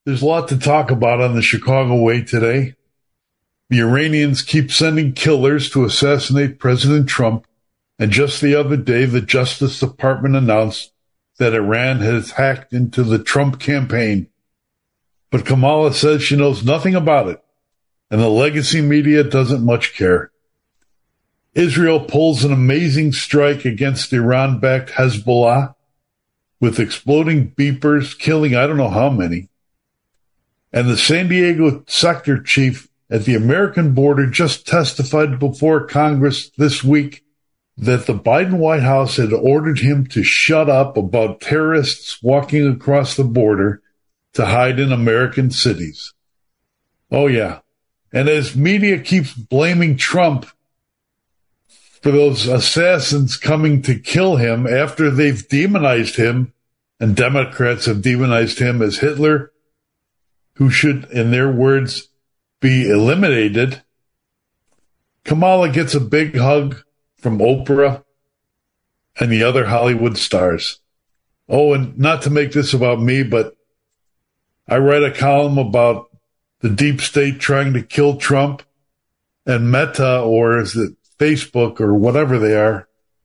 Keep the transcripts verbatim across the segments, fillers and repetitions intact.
There's a lot to talk about on the Chicago Way today. The Iranians keep sending killers to assassinate President Trump, and just the other day, the Justice Department announced that Iran has hacked into the Trump campaign. But Kamala says she knows nothing about it, and the legacy media doesn't much care. Israel pulls an amazing strike against Iran-backed Hezbollah, with exploding beepers killing I don't know how many. And the San Diego sector chief at the American border just testified before Congress this week that the Biden White House had ordered him to shut up about terrorists walking across the border to hide in American cities. Oh, yeah. And as media keeps blaming Trump for those assassins coming to kill him after they've demonized him, and Democrats have demonized him as Hitler, who should, in their words, be eliminated, Kamala gets a big hug from Oprah and the other Hollywood stars. Oh, and not to make this about me, but I write a column about the deep state trying to kill Trump, and Meta, or is it Facebook or whatever they are,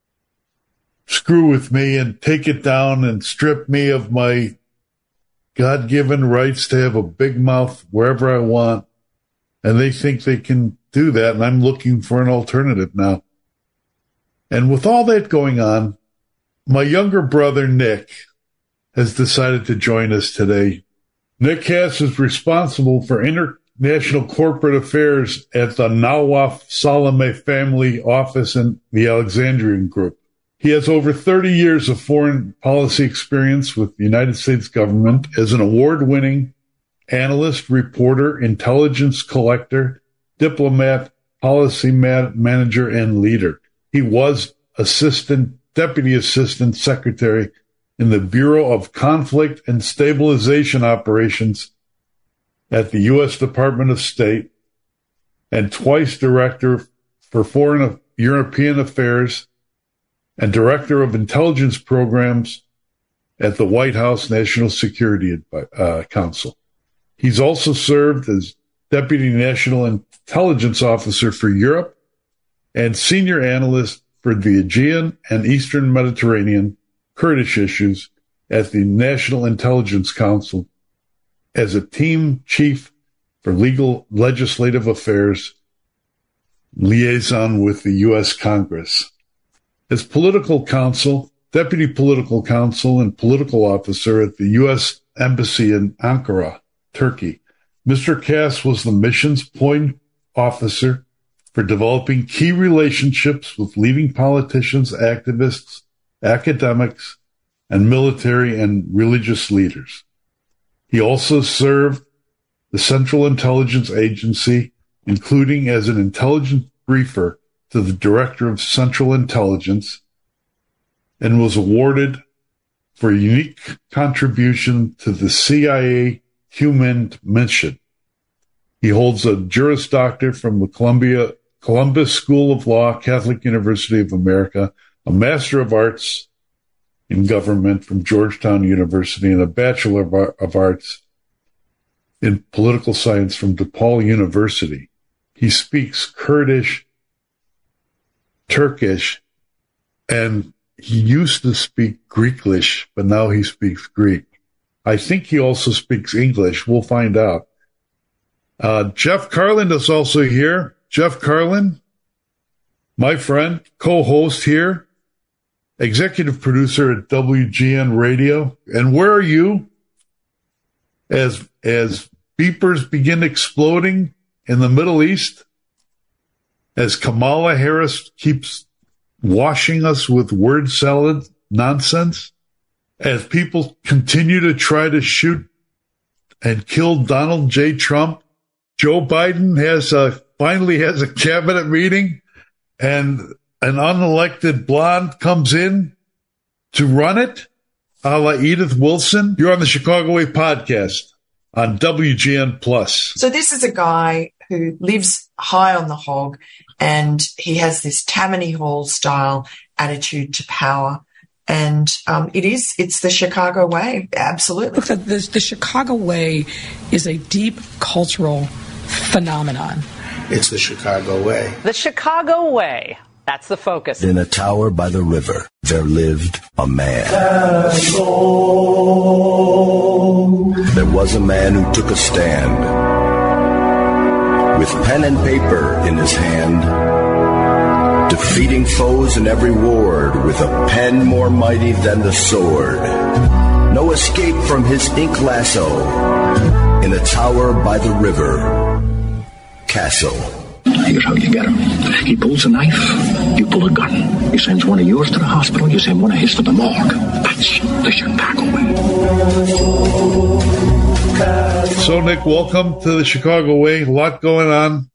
screw with me and take it down and strip me of my God-given rights to have a big mouth wherever I want. And they think they can do that, and I'm looking for an alternative now. And with all that going on, my younger brother, Nick, has decided to join us today. Nick Hass is responsible for international corporate affairs at the Nawaf Salameh family office in the Alexandrian Group. He has over thirty years of foreign policy experience with the United States government as an award-winning analyst, reporter, intelligence collector, diplomat, policy ma- manager, and leader. He was assistant, deputy assistant secretary in the Bureau of Conflict and Stabilization Operations at the U S Department of State, and twice director for foreign European affairs and director of intelligence programs at the White House National Security uh, Council. He's also served as Deputy National Intelligence Officer for Europe and Senior Analyst for the Aegean and Eastern Mediterranean Kurdish issues at the National Intelligence Council as a team chief for legal legislative affairs liaison with the U S Congress. As political counsel, deputy political counsel, and political officer at the U S Embassy in Ankara, Turkey, Mister Cass was the missions point officer for developing key relationships with leading politicians, activists, academics, and military and religious leaders. He also served the Central Intelligence Agency, including as an intelligence briefer to the Director of Central Intelligence, and was awarded for a unique contribution to the C I A Human Mission. He holds a Juris Doctor from the Columbia, Columbus School of Law, Catholic University of America, a Master of Arts in Government from Georgetown University, and a Bachelor of, Ar- of Arts in Political Science from DePaul University. He speaks Kurdish, Turkish, and he used to speak Greeklish, but now he speaks Greek. I think he also speaks English. We'll find out. Uh, Jeff Carlin is also here. Jeff Carlin, my friend, co-host here, executive producer at W G N Radio. And where are you as as beepers begin exploding in the Middle East? As Kamala Harris keeps washing us with word salad nonsense, as people continue to try to shoot and kill Donald J. Trump, Joe Biden has a, finally has a cabinet meeting, and an unelected blonde comes in to run it, a la Edith Wilson. You're on the Chicago Way podcast on W G N Plus. So this is a guy who lives high on the hog, and he has this Tammany Hall style attitude to power. And um, it is, it's the Chicago way, absolutely. The, the, the Chicago way is a deep cultural phenomenon. It's the Chicago way. The Chicago way. That's the focus. In a tower by the river, there lived a man. There was a man who took a stand. With pen and paper in his hand, defeating foes in every ward with a pen more mighty than the sword. No escape from his ink lasso. In a tower by the river, Castle. Here's how you get him. He pulls a knife, you pull a gun. He sends one of yours to the hospital, you send one of his to the morgue. That's the Chicago way. So, Nick, welcome to the Chicago way. A lot going on.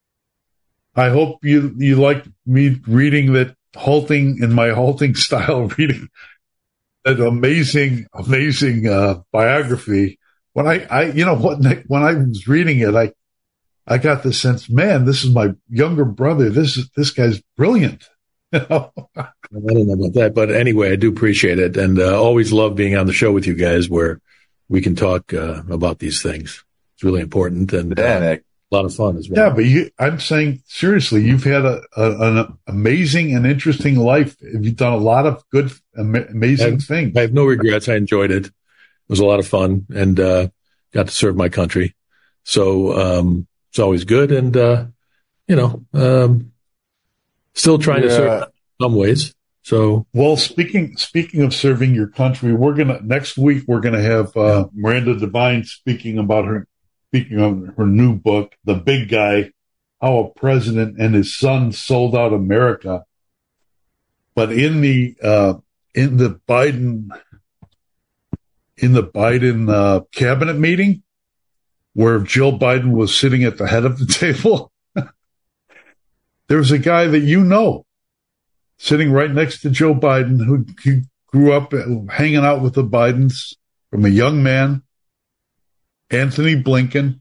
I hope you you like me reading that halting, in my halting style, reading that amazing, amazing uh, biography. When I, I, you know what, Nick, when I was reading it, I, I got the sense, man, this is my younger brother. This is, this guy's brilliant. You know? I don't know about that, but anyway, I do appreciate it, and uh, always love being on the show with you guys, where we can talk uh, about these things. It's really important and uh, a lot of fun as well. Yeah, but you, I'm saying seriously, you've had a, a, an amazing and interesting life. You've done a lot of good, am- amazing I, things. I have no regrets. I enjoyed it. It was a lot of fun, and uh, got to serve my country. So um, it's always good, and uh, you know, um, still trying yeah. to serve in some ways. So, well, speaking speaking of serving your country, we're gonna next week we're gonna have uh, Miranda Devine speaking about her speaking of her new book, The Big Guy: How a President and His Son Sold Out America. But in the uh, in the Biden in the Biden uh, cabinet meeting, where Jill Biden was sitting at the head of the table, there's a guy that you know, sitting right next to Joe Biden, who, who grew up hanging out with the Bidens from a young man, Anthony Blinken.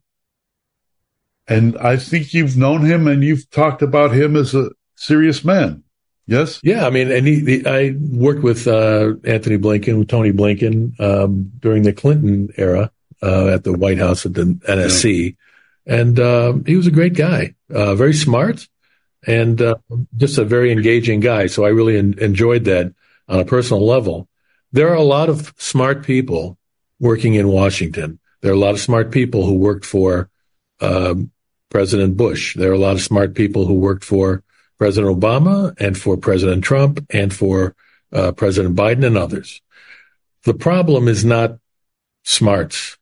And I think you've known him and you've talked about him as a serious man. Yes? Yeah, I mean, and he, he, I worked with uh, Anthony Blinken, with Tony Blinken, um, during the Clinton era uh, at the White House at the N S C. Yeah. And uh, he was a great guy, uh, very smart. And uh, just a very engaging guy. So I really en- enjoyed that on a personal level. There are a lot of smart people working in Washington. There are a lot of smart people who worked for uh, President Bush. There are a lot of smart people who worked for President Obama and for President Trump and for uh, President Biden and others. The problem is not smarts.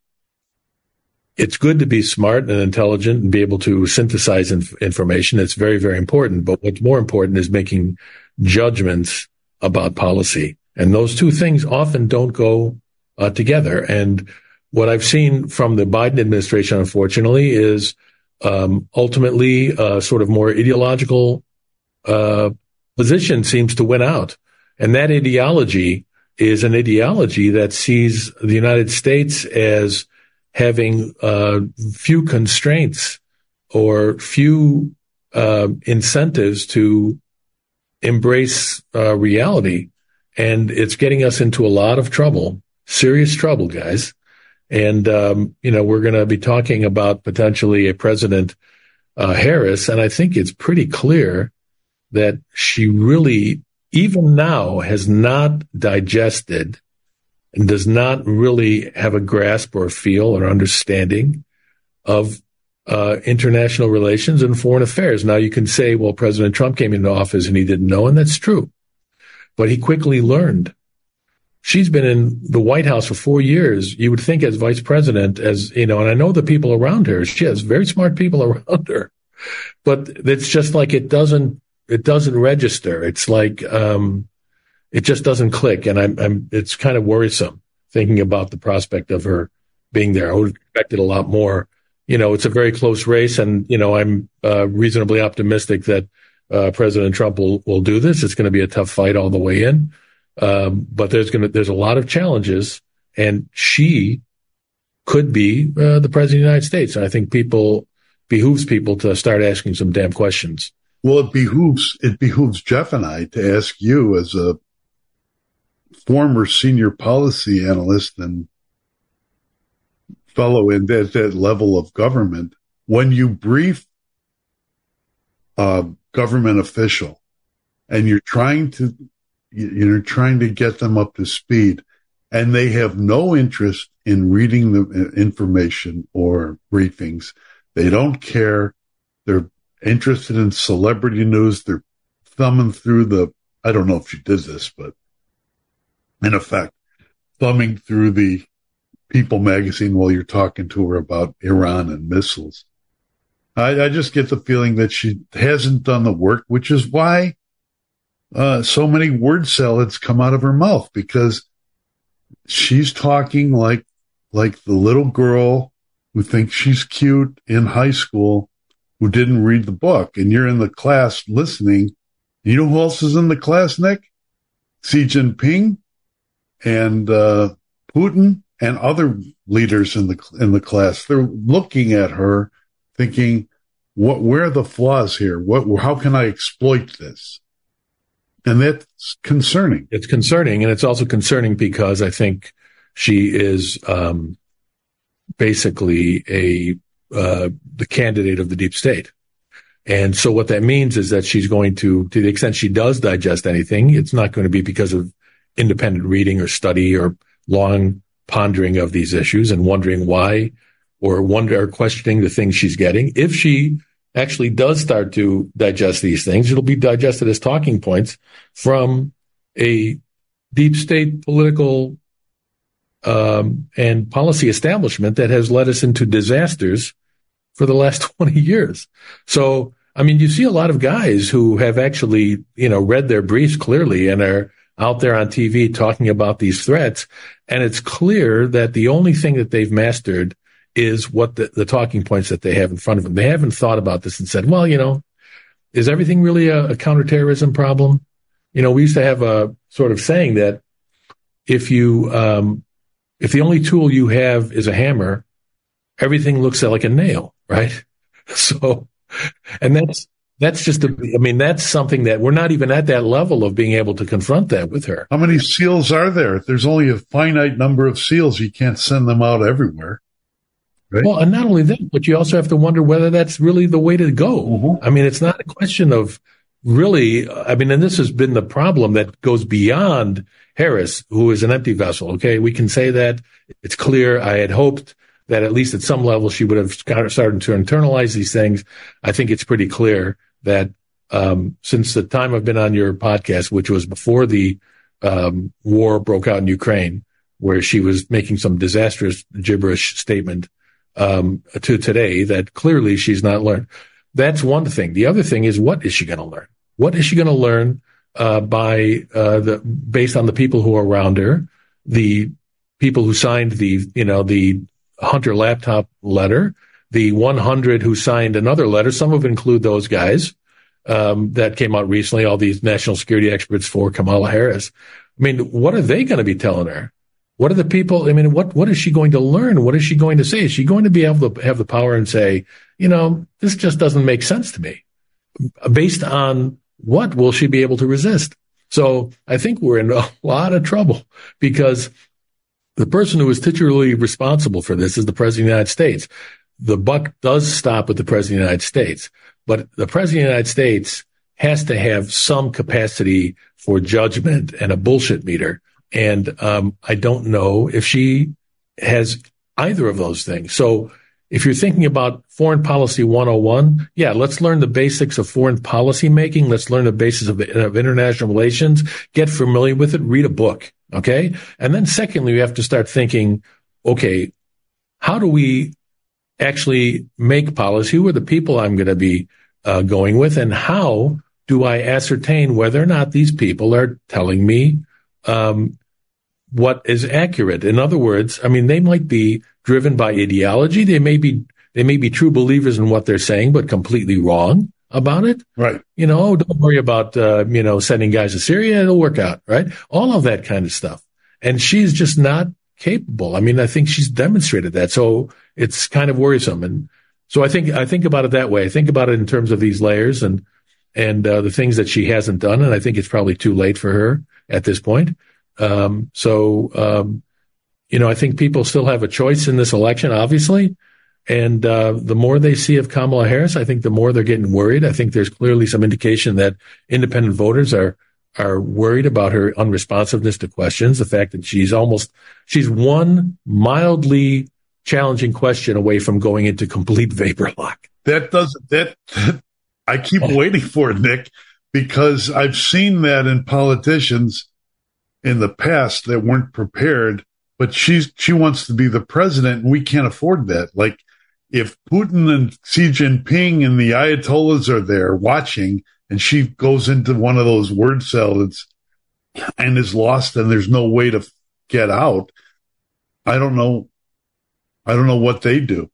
It's good to be smart and intelligent and be able to synthesize inf- information. It's very, very important. But what's more important is making judgments about policy. And those two things often don't go uh, together. And what I've seen from the Biden administration, unfortunately, is um, ultimately a sort of more ideological uh, position seems to win out. And that ideology is an ideology that sees the United States as having uh, few constraints or few uh, incentives to embrace uh, reality. And it's getting us into a lot of trouble, serious trouble, guys. And, um, you know, we're going to be talking about potentially a President uh, Harris. And I think it's pretty clear that she really, even now, has not digested and does not really have a grasp or feel or understanding of uh, international relations and foreign affairs. Now, you can say, well, President Trump came into office and he didn't know, and that's true. But he quickly learned. She's been in the White House for four years. You would think as vice president, as you know, and I know the people around her, she has very smart people around her. But it's just like it doesn't, it doesn't register. It's like, um, it just doesn't click, and I'm, I'm, it's kind of worrisome thinking about the prospect of her being there. I would have expected a lot more. You know, it's a very close race, and, you know, I'm uh, reasonably optimistic that uh, President Trump will, will do this. It's going to be a tough fight all the way in, um, but there's going to, there's a lot of challenges, and she could be uh, the president of the United States. And I think people, behooves people to start asking some damn questions. Well, it behooves, it behooves Jeff and I to ask you as a, former senior policy analyst and fellow in that, that level of government, when you brief a government official and you're trying to, you're trying to get them up to speed and they have no interest in reading the information or briefings, they don't care. They're interested in celebrity news. They're thumbing through the, I don't know if she did this, but in effect, thumbing through the People magazine while you're talking to her about Iran and missiles. I, I just get the feeling that she hasn't done the work, which is why uh, so many word salads come out of her mouth, because she's talking like like the little girl who thinks she's cute in high school who didn't read the book. And you're in the class listening. You know who else is in the class, Nick? Xi Jinping and uh, Putin and other leaders in the in the class. They're looking at her thinking, what, where are the flaws here? What, how can I exploit this? And that's concerning. It's concerning. And it's also concerning because I think she is um, basically a uh, the candidate of the deep state. And so what that means is that she's going to, to the extent she does digest anything, it's not going to be because of independent reading or study or long pondering of these issues and wondering why, or wonder or questioning the things she's getting. If she actually does start to digest these things, it'll be digested as talking points from a deep state political um, and policy establishment that has led us into disasters for the last twenty years. So, I mean, you see a lot of guys who have actually, you know, read their briefs clearly and are out there on T V talking about these threats. And it's clear that the only thing that they've mastered is what the, the talking points that they have in front of them. They haven't thought about this and said, well, you know, is everything really a, a counterterrorism problem? You know, we used to have a sort of saying that if you, um, if the only tool you have is a hammer, everything looks like a nail, right? So, and that's, that's just, a, I mean, that's something that we're not even at that level of being able to confront that with her. How many SEALs are there? If there's only a finite number of SEALs, you can't send them out everywhere. Right? Well, and not only that, but you also have to wonder whether that's really the way to go. Mm-hmm. I mean, it's not a question of really, I mean, and this has been the problem that goes beyond Harris, who is an empty vessel. Okay. We can say that it's clear. I had hoped that at least at some level she would have started to internalize these things. I think it's pretty clear that um, since the time I've been on your podcast, which was before the um, war broke out in Ukraine, where she was making some disastrous gibberish statement um, to today, that clearly she's not learned. That's one thing. The other thing is, what is she going to learn? What is she going to learn uh, by uh, the based on the people who are around her, the people who signed the you know the Hunter laptop letter, the one hundred who signed another letter, some of it include those guys um, that came out recently, all these national security experts for Kamala Harris. I mean, what are they going to be telling her? What are the people? I mean, what what is she going to learn? What is she going to say? Is she going to be able to have the power and say, you know, this just doesn't make sense to me? Based on what will she be able to resist? So I think we're in a lot of trouble because the person who is titularly responsible for this is the President of the United States. The buck does stop with the President of the United States, but the President of the United States has to have some capacity for judgment and a bullshit meter. And um, I don't know if she has either of those things. So if you're thinking about foreign policy one oh one, yeah, let's learn the basics of foreign policy making. Let's learn the basis of, of international relations, get familiar with it, read a book. Okay. And then secondly, we have to start thinking, okay, how do we actually make policy? Who are the people I'm going to be uh, going with? And how do I ascertain whether or not these people are telling me um, what is accurate? In other words, I mean, they might be driven by ideology. They may be, they may be true believers in what they're saying, but completely wrong about it. Right. You know, don't worry about, uh, you know, sending guys to Syria. It'll work out. Right. All of that kind of stuff. And she's just not capable. I mean, I think she's demonstrated that. So it's kind of worrisome. And so I think, I think about it that way. I think about it in terms of these layers and, and, uh, the things that she hasn't done. And I think it's probably too late for her at this point. Um, so, um, you know, I think people still have a choice in this election, obviously. And uh, the more they see of Kamala Harris, I think the more they're getting worried. I think there's clearly some indication that independent voters are are worried about her unresponsiveness to questions, the fact that she's almost, she's one mildly challenging question away from going into complete vapor lock. That doesn't, that, I keep waiting for it, Nick, because I've seen that in politicians in the past that weren't prepared, but she's, she wants to be the president and we can't afford that. Like if Putin and Xi Jinping and the Ayatollahs are there watching and she goes into one of those word salads and is lost and there's no way to get out, I don't know. I don't know what they do.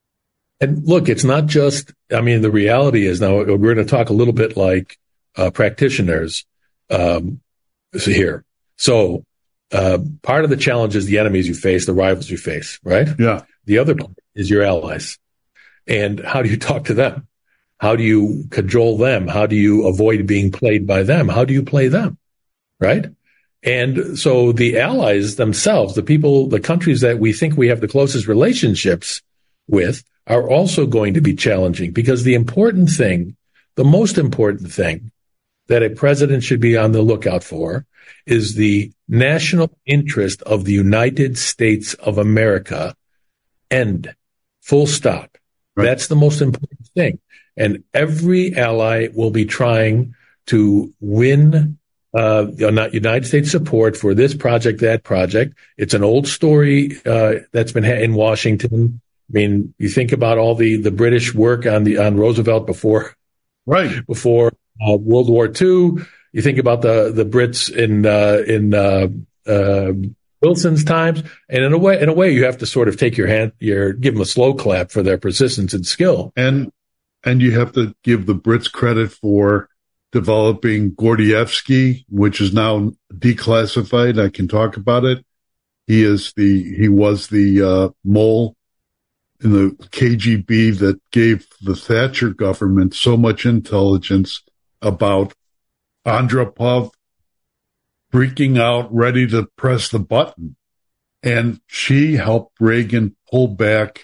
And look, it's not just, I mean, the reality is now we're going to talk a little bit like uh, practitioners um, here. So uh, part of the challenge is the enemies you face, the rivals you face, right? Yeah. The other part is your allies. And how do you talk to them? How do you cajole them? How do you avoid being played by them? How do you play them? Right? And so the allies themselves, the people, the countries that we think we have the closest relationships with are also going to be challenging, because the important thing, the most important thing that a president should be on the lookout for is the national interest of the United States of America. End. Full stop. Right. That's the most important thing. And every ally will be trying to win uh, United States support for this project, that project. It's an old story uh, that's been in Washington. I mean, you think about all the, the British work on the on Roosevelt before, right before uh, World War Two. You think about the the Brits in uh, in uh, uh, Wilson's times, and in a way, in a way, you have to sort of take your hand, your give them a slow clap for their persistence and skill. And and you have to give the Brits credit for developing Gordievsky, which is now declassified. I can talk about it. He is the he was the uh, mole in the K G B that gave the Thatcher government so much intelligence about Andropov freaking out, ready to press the button. And she helped Reagan pull back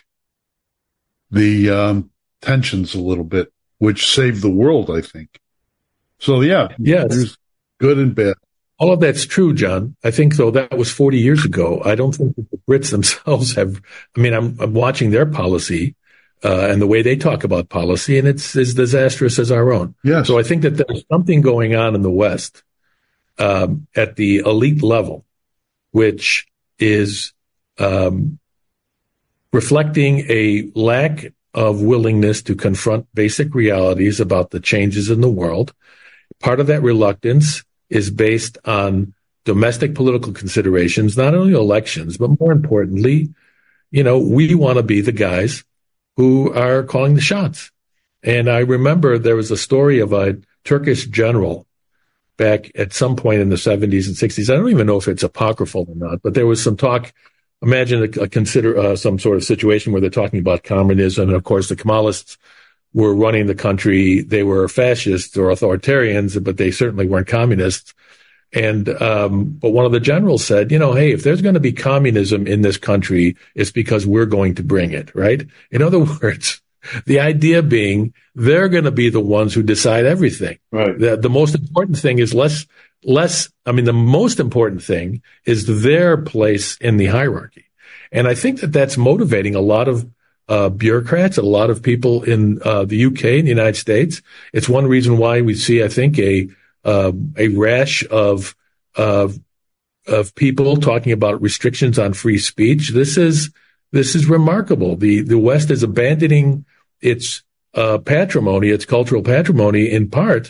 the um, tensions a little bit, which saved the world, I think. So, yeah, yes. There's good and bad. All of that's true, John. I think, though, that was forty years ago. I don't think that the Brits themselves have, I mean, I'm, I'm watching their policy uh, and the way they talk about policy, and it's as disastrous as our own. Yes. So I think that there's something going on in the West um, at the elite level, which is um, reflecting a lack of willingness to confront basic realities about the changes in the world. Part of that reluctance is based on domestic political considerations, not only elections, but more importantly, you know, we want to be the guys who are calling the shots. And I remember there was a story of a Turkish general back at some point in the seventies and sixties. I don't even know if it's apocryphal or not, but there was some talk. Imagine a, a consider uh, some sort of situation where they're talking about communism. And of course, the Kemalists were running the country. They were fascists or authoritarians, but they certainly weren't communists. And, um, but one of the generals said, you know, hey, if there's going to be communism in this country, it's because we're going to bring it, right? In other words, the idea being they're going to be the ones who decide everything. Right. The, the most important thing is less, less, I mean, the most important thing is their place in the hierarchy. And I think that that's motivating a lot of Uh, bureaucrats, a lot of people in uh, the U K and the United States. It's one reason why we see, I think, a uh, a rash of of of people talking about restrictions on free speech. This is this is remarkable. The the West is abandoning its uh, patrimony, its cultural patrimony, in part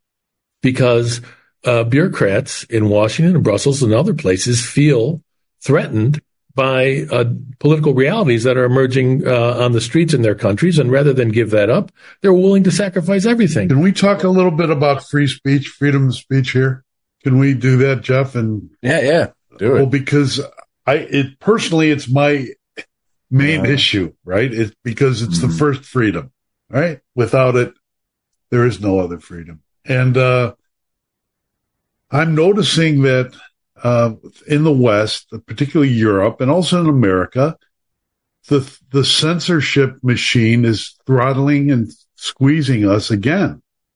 because uh, bureaucrats in Washington and Brussels and other places feel threatened by uh, political realities that are emerging uh, on the streets in their countries. And rather than give that up, they're willing to sacrifice everything. Can we talk a little bit about free speech, freedom of speech here? Can we do that, Jeff? And Yeah, yeah, do it. Well, because I, it personally, it's my main Yeah. issue, right? It's because it's Mhm. the first freedom, right? Without it, there is no other freedom. And uh, I'm noticing that uh, in the West, particularly Europe, and also in America, the the censorship machine is throttling and squeezing us again.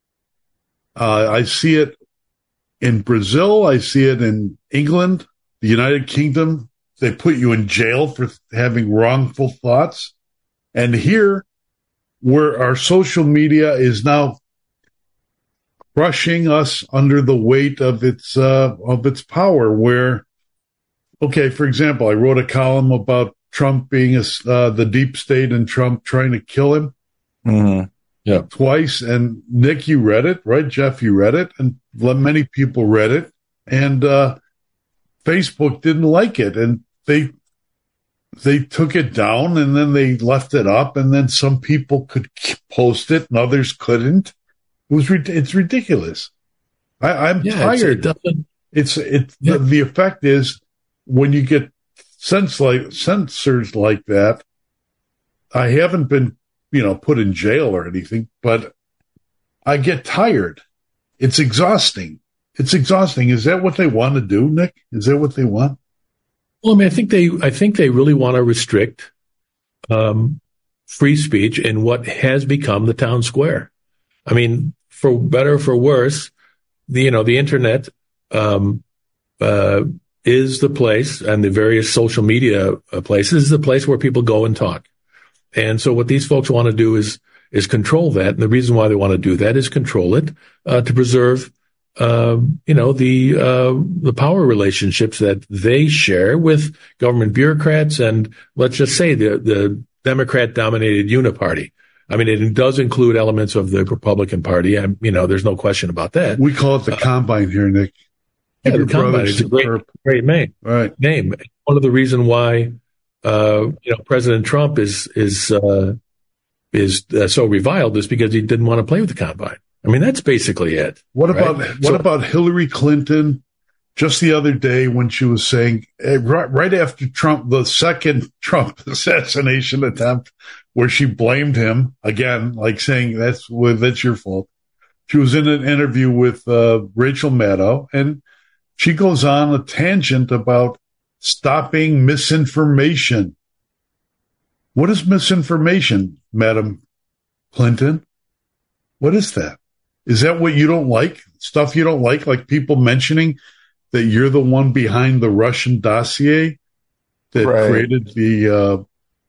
Uh, I see it in Brazil. I see it in England, the United Kingdom. They put you in jail for having wrongful thoughts. And here, where our social media is now crushing us under the weight of its uh, of its power, where, okay, for example, I wrote a column about Trump being a, uh, the deep state and Trump trying to kill him. Mm-hmm. Yeah, twice. And Nick, you read it, right? Jeff, you read it, and many people read it. And uh, Facebook didn't like it, and they they took it down, and then they left it up, and then some people could post it, and others couldn't. It was it's ridiculous. I, I'm yeah, tired. It's, it it's it. Yeah. The, the effect is when you get cens- like, censors like that. I haven't been, you know, put in jail or anything, but I get tired. It's exhausting. It's exhausting. Is that what they want to do, Nick? Is that what they want? Well, I mean, I think they, I think they really want to restrict um, free speech in what has become the town square. I mean, for better or for worse, the, you know, the internet um, uh, is the place, and the various social media uh, places is the place where people go and talk. And so what these folks want to do is is control that. And the reason why they want to do that is control it uh, to preserve, uh, you know, the uh, the power relationships that they share with government bureaucrats and, let's just say, the the Democrat-dominated Uniparty. I mean, it does include elements of the Republican Party. I, you know, there's no question about that. We call it the uh, Combine here, Nick. Yeah, the Combine is a great, great name. Right. Name. One of the reasons why, uh, you know, President Trump is is uh, is uh, so reviled is because he didn't want to play with the Combine. I mean, that's basically it. What right? about what so, about Hillary Clinton? Just the other day when she was saying, eh, right, right after Trump, the second Trump assassination attempt, where she blamed him again, like saying that's well, that's your fault. She was in an interview with uh, Rachel Maddow, and she goes on a tangent about stopping misinformation. What is misinformation, Madam Clinton? What is that? Is that what you don't like? Stuff you don't like, like people mentioning that you're the one behind the Russian dossier that right. created the. Uh,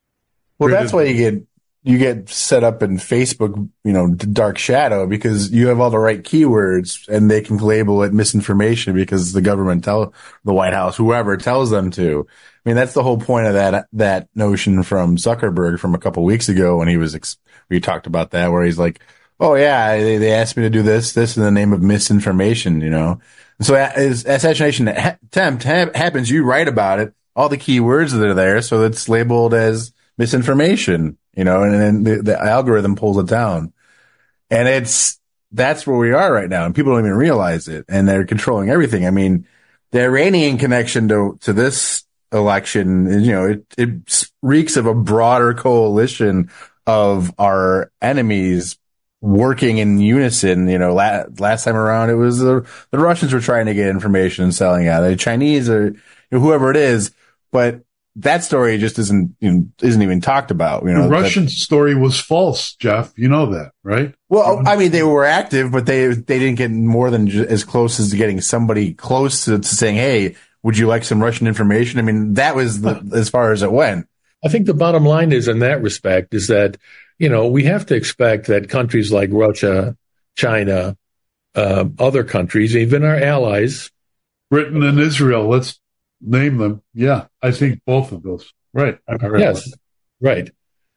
well, created that's why you get you get set up in Facebook, you know, dark shadow, because you have all the right keywords and they can label it misinformation because the government tell the White House, whoever tells them to. I mean, that's the whole point of that that notion from Zuckerberg from a couple of weeks ago when he was ex- we talked about that, where he's like, oh yeah, they, they asked me to do this, this in the name of misinformation, you know. And so as assassination attempt ha- happens, you write about it, all the keywords that are there, so it's labeled as misinformation, you know, and then the, the algorithm pulls it down. And it's, that's where we are right now, and people don't even realize it, and they're controlling everything. I mean, the Iranian connection to, to this election, you know, it, it reeks of a broader coalition of our enemies working in unison. You know, la- last time around, it was the, the Russians were trying to get information and selling out. The Chinese or you know, whoever it is, but that story just isn't you know, isn't even talked about. You know, the Russian that, story was false, Jeff. You know that, right? Well, I mean, they were active, but they they didn't get more than just as close as getting somebody close to, to saying, "Hey, would you like some Russian information?" I mean, that was the, as far as it went. I think the bottom line is, in that respect, is that, you know, we have to expect that countries like Russia, China, uh, other countries, even our allies, Britain and Israel, let's name them. Yeah, I think both of those. Right. Yes, right.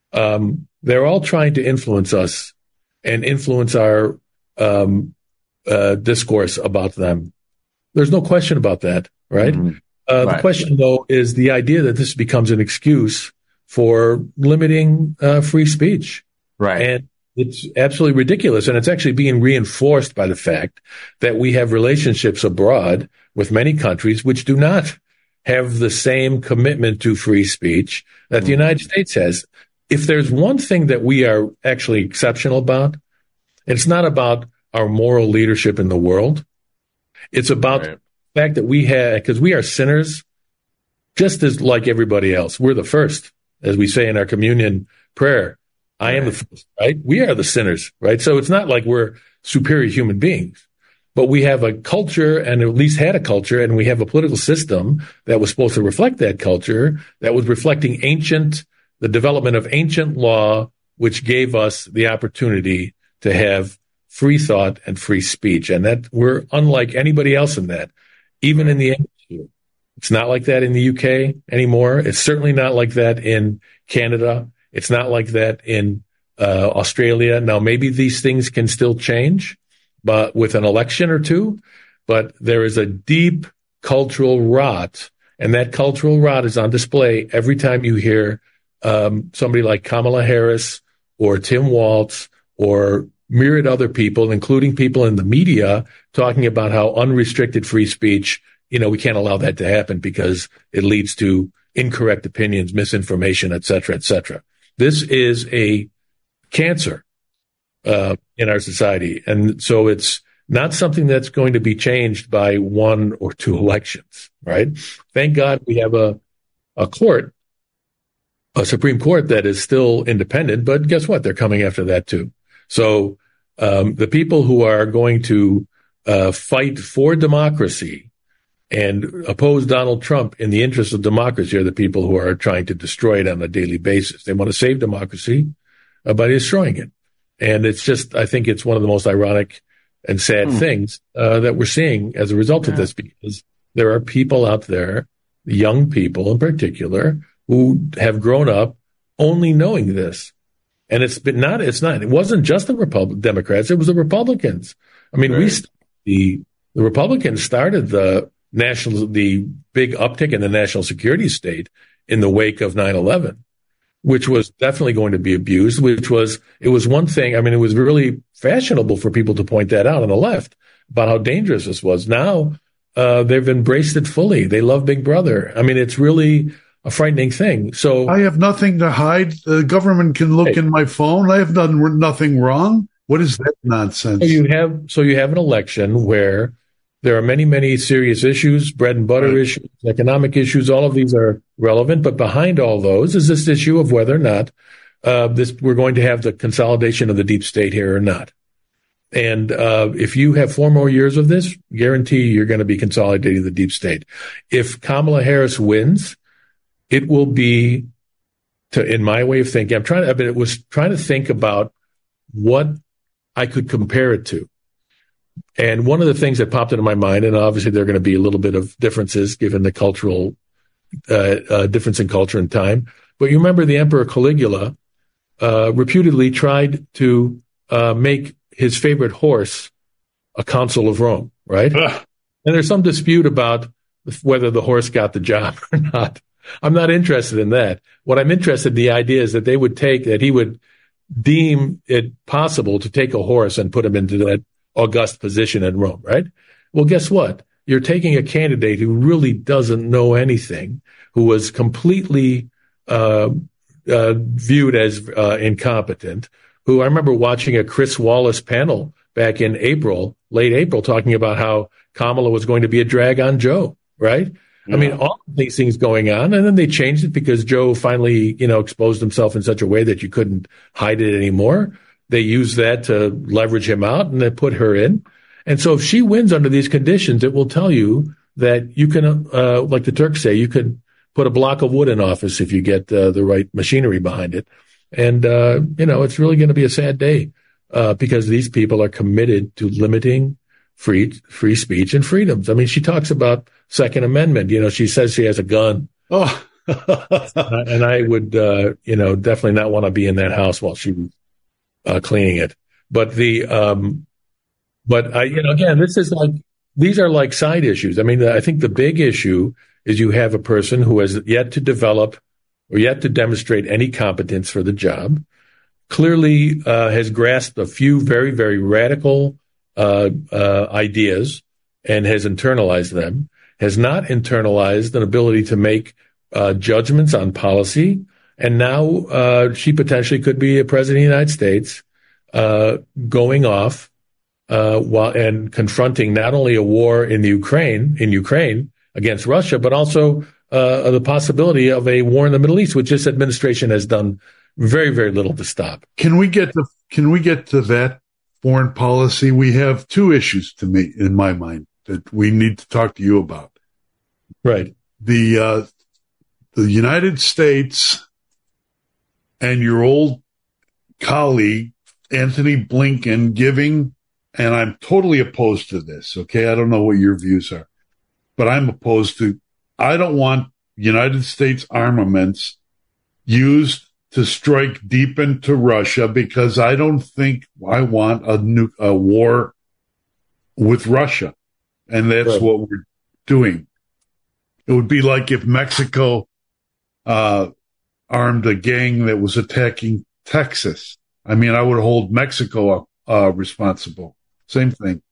Um, they're all trying to influence us and influence our um, uh, discourse about them. There's no question about that, right? Mm-hmm. Uh, right. The question, though, is the idea that this becomes an excuse for limiting uh, free speech. Right. And it's absolutely ridiculous. And it's actually being reinforced by the fact that we have relationships abroad with many countries which do not have the same commitment to free speech that mm-hmm. the United States has. If there's one thing that we are actually exceptional about, it's not about our moral leadership in the world. It's about right. fact that we had, because we are sinners, just as like everybody else. We're the first, as we say in our communion prayer. I am the first, right? We are the sinners, right? So it's not like we're superior human beings, but we have a culture, and at least had a culture, and we have a political system that was supposed to reflect that culture, that was reflecting ancient, the development of ancient law, which gave us the opportunity to have free thought and free speech. And that we're unlike anybody else in that, even in the industry. It's not like that in the U K anymore. It's certainly not like that in Canada. It's not like that in uh, Australia. Now, maybe these things can still change, but with an election or two, but there is a deep cultural rot, and that cultural rot is on display every time you hear um, somebody like Kamala Harris or Tim Walz or myriad other people, including people in the media, talking about how unrestricted free speech, you know, we can't allow that to happen because it leads to incorrect opinions, misinformation, et cetera, et cetera. This is a cancer uh, in our society. And so it's not something that's going to be changed by one or two elections, right? Thank God we have a, a court, a Supreme Court that is still independent, but guess what? They're coming after that too. So um, the people who are going to uh, fight for democracy and oppose Donald Trump in the interest of democracy are the people who are trying to destroy it on a daily basis. They want to save democracy uh, by destroying it. And it's just, I think it's one of the most ironic and sad hmm. things uh, that we're seeing as a result yeah. of this, because there are people out there, young people in particular, who have grown up only knowing this. And it's been not, it's not, it wasn't just the Republic, Democrats, it was the Republicans. I mean, right. we, the, the Republicans started the national, the big uptick in the national security state in the wake of nine eleven, which was definitely going to be abused, which was, it was one thing. I mean, it was really fashionable for people to point that out on the left about how dangerous this was. Now, uh, they've embraced it fully. They love Big Brother. I mean, it's really a frightening thing. So I have nothing to hide. The government can look hey, in my phone. I have done nothing wrong. What is that nonsense? So you have, so you have an election where there are many, many serious issues, bread and butter right. issues, economic issues. All of these are relevant, but behind all those is this issue of whether or not uh, this we're going to have the consolidation of the deep state here or not. And uh, if you have four more years of this, guarantee you're going to be consolidating the deep state. If Kamala Harris wins, it will be, to in my way of thinking, I'm trying to, I mean, it was trying to think about what I could compare it to. And one of the things that popped into my mind, and obviously there are going to be a little bit of differences given the cultural uh, uh, difference in culture and time. But you remember the Emperor Caligula uh, reputedly tried to uh, make his favorite horse a consul of Rome, right? Ugh. And there's some dispute about whether the horse got the job or not. I'm not interested in that. What I'm interested in, the idea is that they would take, that he would deem it possible to take a horse and put him into that august position in Rome, right? Well, guess what? You're taking a candidate who really doesn't know anything, who was completely uh, uh, viewed as uh, incompetent, who I remember watching a Chris Wallace panel back in April, late April, talking about how Kamala was going to be a drag on Joe, right? Yeah. I mean, all of these things going on, and then they changed it because Joe finally, you know, exposed himself in such a way that you couldn't hide it anymore. They used that to leverage him out, and they put her in. And so if she wins under these conditions, it will tell you that you can, uh, like the Turks say, you can put a block of wood in office if you get uh, the right machinery behind it. And, uh, you know, it's really going to be a sad day uh, because these people are committed to limiting free free speech and freedoms. I mean, she talks about Second Amendment. You know, she says she has a gun. Oh, and I would, uh, you know, definitely not want to be in that house while she was uh, cleaning it. But the, um, but I, you know, again, this is like, these are like side issues. I mean, I think the big issue is you have a person who has yet to develop or yet to demonstrate any competence for the job, clearly uh, has grasped a few very, very radical uh, uh, ideas and has internalized them, has not internalized an ability to make uh, judgments on policy. And now uh, she potentially could be a president of the United States uh, going off uh, while and confronting not only a war in the Ukraine in Ukraine against Russia, but also uh, the possibility of a war in the Middle East, which this administration has done very, very little to stop. Can we get to Can we get to that foreign policy? We have two issues to me, in my mind, that we need to talk to you about. Right. The uh, the United States and your old colleague Anthony Blinken giving, and I'm totally opposed to this. Okay, I don't know what your views are, but I'm opposed to. I don't want United States armaments used to strike deep into Russia, because I don't think I want a nu- a war with Russia. And that's right. What we're doing. It would be like if Mexico uh, armed a gang that was attacking Texas. I mean, I would hold Mexico uh, responsible. Same thing.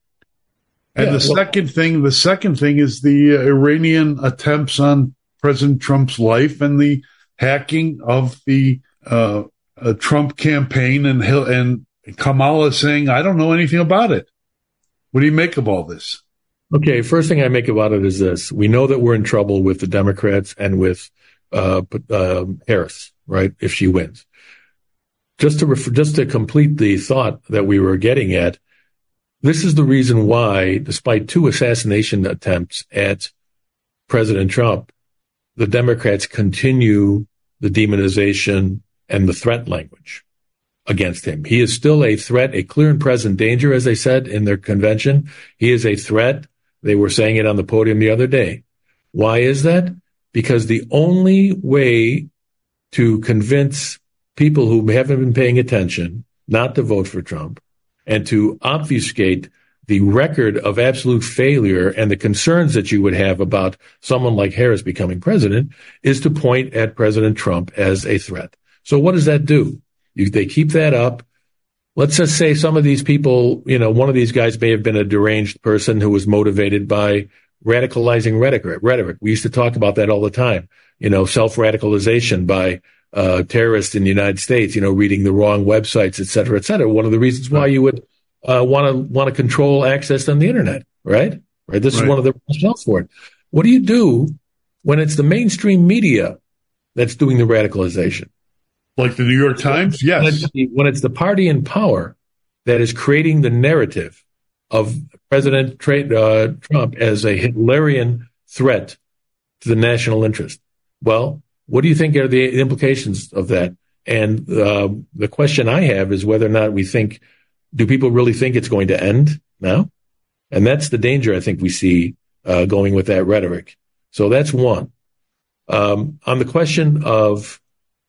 And yeah, the well, second thing, the second thing is the uh, Iranian attempts on President Trump's life and the hacking of the uh, uh, Trump campaign, and and Kamala saying, I don't know anything about it. What do you make of all this? Okay, first thing I make about it is this. We know that we're in trouble with the Democrats and with uh, uh, Harris, right, if she wins. Just to refer, just to complete the thought that we were getting at, this is the reason why, despite two assassination attempts at President Trump, the Democrats continue the demonization and the threat language against him. He is still a threat, a clear and present danger, as they said in their convention. He is a threat. They were saying it on the podium the other day. Why is that? Because the only way to convince people who haven't been paying attention not to vote for Trump and to obfuscate the record of absolute failure and the concerns that you would have about someone like Harris becoming president is to point at President Trump as a threat. So what does that do? You, they keep that up. Let's just say some of these people, you know, one of these guys may have been a deranged person who was motivated by radicalizing rhetoric. rhetoric. We used to talk about that all the time, you know, self-radicalization by uh, terrorists in the United States, you know, reading the wrong websites, et cetera, et cetera. One of the reasons why you would Uh, want to want to control access on the internet, right? Right. This right. is one of the rationales for it. What do you do when it's the mainstream media that's doing the radicalization? Like the New York Times? Yes. When it's the, when it's the party in power that is creating the narrative of President uh, Trump as a Hitlerian threat to the national interest. Well, what do you think are the implications of that? And uh, the question I have is whether or not we think, do people really think it's going to end now? And that's the danger I think we see uh, going with that rhetoric. So that's one. Um, on the question of,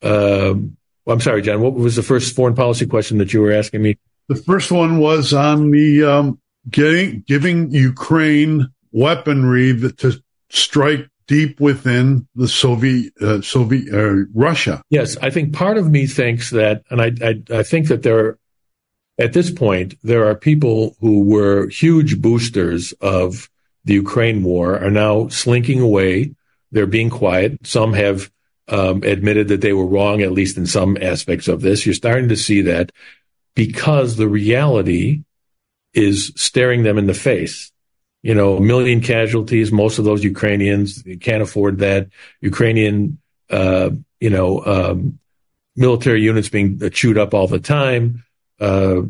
um, well, I'm sorry, John, what was the first foreign policy question that you were asking me? The first one was on the um, getting giving Ukraine weaponry that, to strike deep within the Soviet, uh, Soviet uh, Russia. Yes, I think part of me thinks that, and I, I, I think that there are, at this point, there are people who were huge boosters of the Ukraine war are now slinking away. They're being quiet. Some have um, admitted that they were wrong, at least in some aspects of this. You're starting to see that because the reality is staring them in the face. You know, a million casualties, most of those Ukrainians can't afford that. Ukrainian, uh, you know, um, military units being chewed up all the time. Uh,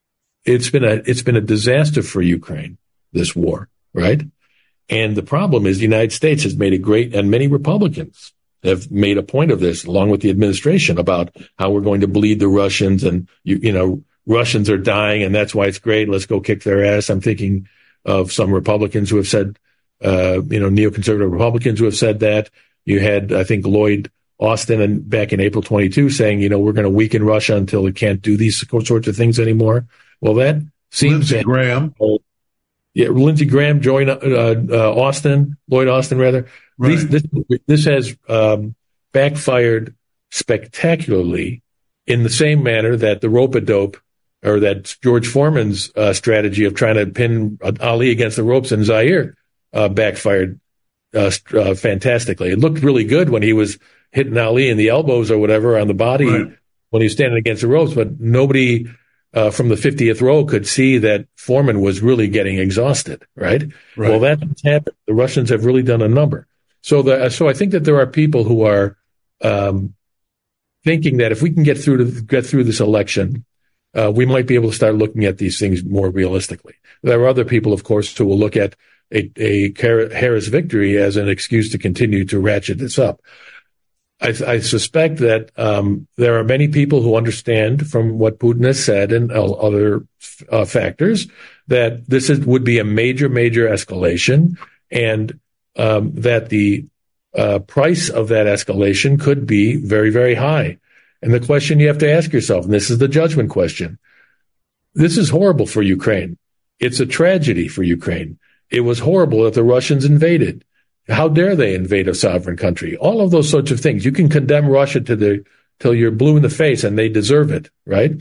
it's been a it's been a disaster for Ukraine, this war, right? And the problem is the United States has made a great, and many Republicans have made a point of this, along with the administration, about how we're going to bleed the Russians, and you, you know, Russians are dying, and that's why it's great. Let's go kick their ass. I'm thinking of some Republicans who have said, uh, you know, neoconservative Republicans who have said that. You had, I think, Lloyd Austin and back in April twenty-two saying, you know, we're going to weaken Russia until it can't do these sorts of things anymore. Well, that seems Lindsey Graham. Uh, yeah, Lindsey Graham joined uh, uh, Austin, Lloyd Austin, rather. Right. These, this, this has um, backfired spectacularly in the same manner that the rope-a-dope, or that George Foreman's uh, strategy of trying to pin Ali against the ropes in Zaire uh, backfired uh, uh, fantastically. It looked really good when he was hitting Ali in the elbows or whatever on the body right. when he was standing against the ropes, but nobody uh, from the fiftieth row could see that Foreman was really getting exhausted, right? Right. Well, that's happened. The Russians have really done a number. So the, so I think that there are people who are um, thinking that if we can get through to get through this election, uh, we might be able to start looking at these things more realistically. There are other people, of course, who will look at a, a Harris victory as an excuse to continue to ratchet this up. I, I suspect that um, there are many people who understand from what Putin has said and other uh, factors that this is, would be a major, major escalation, and um, that the uh, price of that escalation could be very, very high. And the question you have to ask yourself, and this is the judgment question, this is horrible for Ukraine. It's a tragedy for Ukraine. It was horrible that the Russians invaded. How dare they invade a sovereign country? All of those sorts of things. You can condemn Russia to the till you're blue in the face, and they deserve it, right?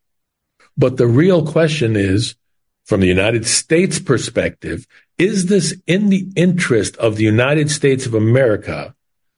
But the real question is, from the United States perspective, is this in the interest of the United States of America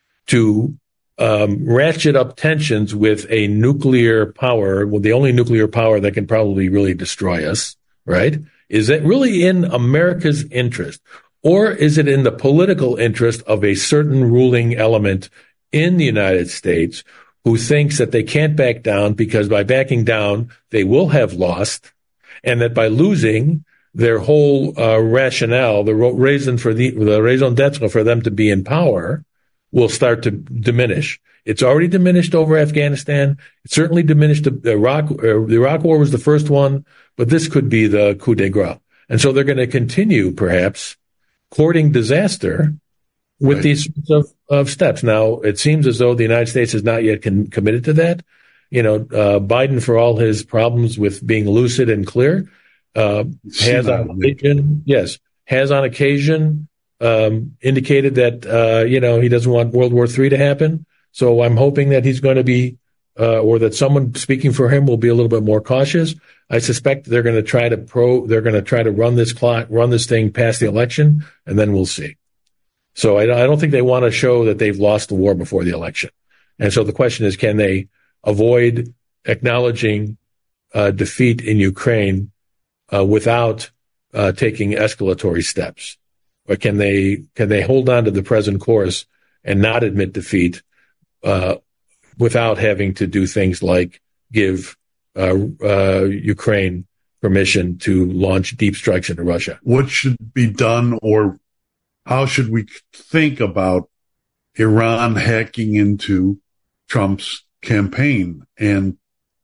to um, ratchet up tensions with a nuclear power, well, the only nuclear power that can probably really destroy us, right? Is it really in America's interest? Or is it in the political interest of a certain ruling element in the United States who thinks that they can't back down because by backing down, they will have lost, and that by losing, their whole uh, rationale, the reason for the, the raison d'etre for them to be in power will start to diminish. It's already diminished over Afghanistan. It certainly diminished the Iraq. Uh, the Iraq War was the first one, but this could be the coup de grace. And so they're going to continue, perhaps, courting disaster with right. these sorts of, of steps. Now, it seems as though the United States has not yet con- committed to that. You know, uh, Biden, for all his problems with being lucid and clear, uh, has on occasion, yes, has on occasion um, indicated that, uh, you know, he doesn't want World War Three to happen. So I'm hoping that he's going to be, uh, or that someone speaking for him will be a little bit more cautious. I suspect they're going to try to pro, they're going to try to run this clock, run this thing past the election, and then we'll see. So I, I don't think they want to show that they've lost the war before the election. And so the question is, can they avoid acknowledging uh, defeat in Ukraine uh, without uh, taking escalatory steps? Or can they, can they hold on to the present course and not admit defeat uh, without having to do things like give Uh, uh, Ukraine permission to launch deep strikes into Russia? What should be done, or how should we think about Iran hacking into Trump's campaign and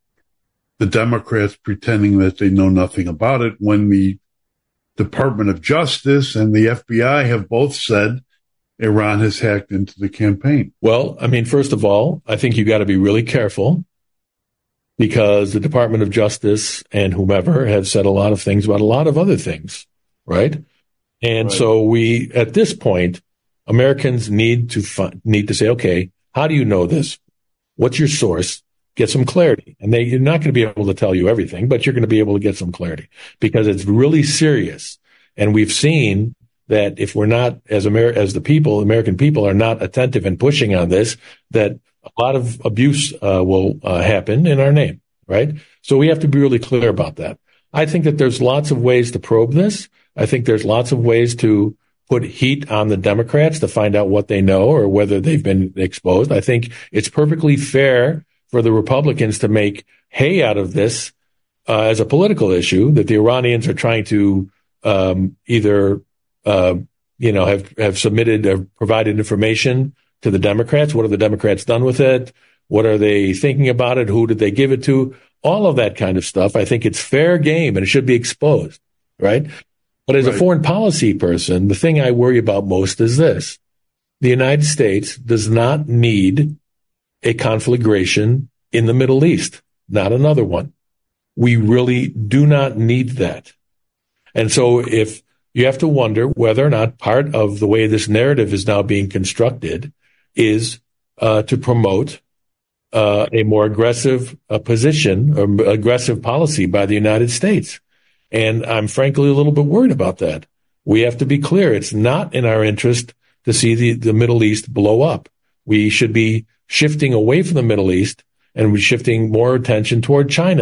the Democrats pretending that they know nothing about it when the Department of Justice and the F B I have both said Iran has hacked into the campaign? Well, I mean, first of all, I think you got to be really careful, because the Department of Justice and whomever have said a lot of things about a lot of other things, right? And right. so we, at this point, Americans need to fi- need to say, okay, how do you know this? What's your source? Get some clarity. And they, you're not going to be able to tell you everything, but you're going to be able to get some clarity because it's really serious. And we've seen that if we're not, as Amer- as the people, American people are not attentive and pushing on this, that a lot of abuse uh, will uh, happen in our name, right? So we have to be really clear about that. I think that there's lots of ways to probe this. I think there's lots of ways to put heat on the Democrats to find out what they know or whether they've been exposed. I think it's perfectly fair for the Republicans to make hay out of this uh, as a political issue, that the Iranians are trying to um, either, uh, you know, have, have submitted or provided information to the Democrats. What have the Democrats done with it? What are they thinking about it? Who did they give it to? All of that kind of stuff. I think it's fair game and it should be exposed, right? But as right. a foreign policy person, the thing I worry about most is this. The United States does not need a conflagration in the Middle East, not another one. We really do not need that. And so if you have to wonder whether or not part of the way this narrative is now being constructed is uh, to promote uh, a more aggressive uh, position or aggressive policy by the United States. And I'm frankly a little bit worried about that. We have to be clear. It's not in our interest to see the, the Middle East blow up. We should be shifting away from the Middle East and we're shifting more attention toward China.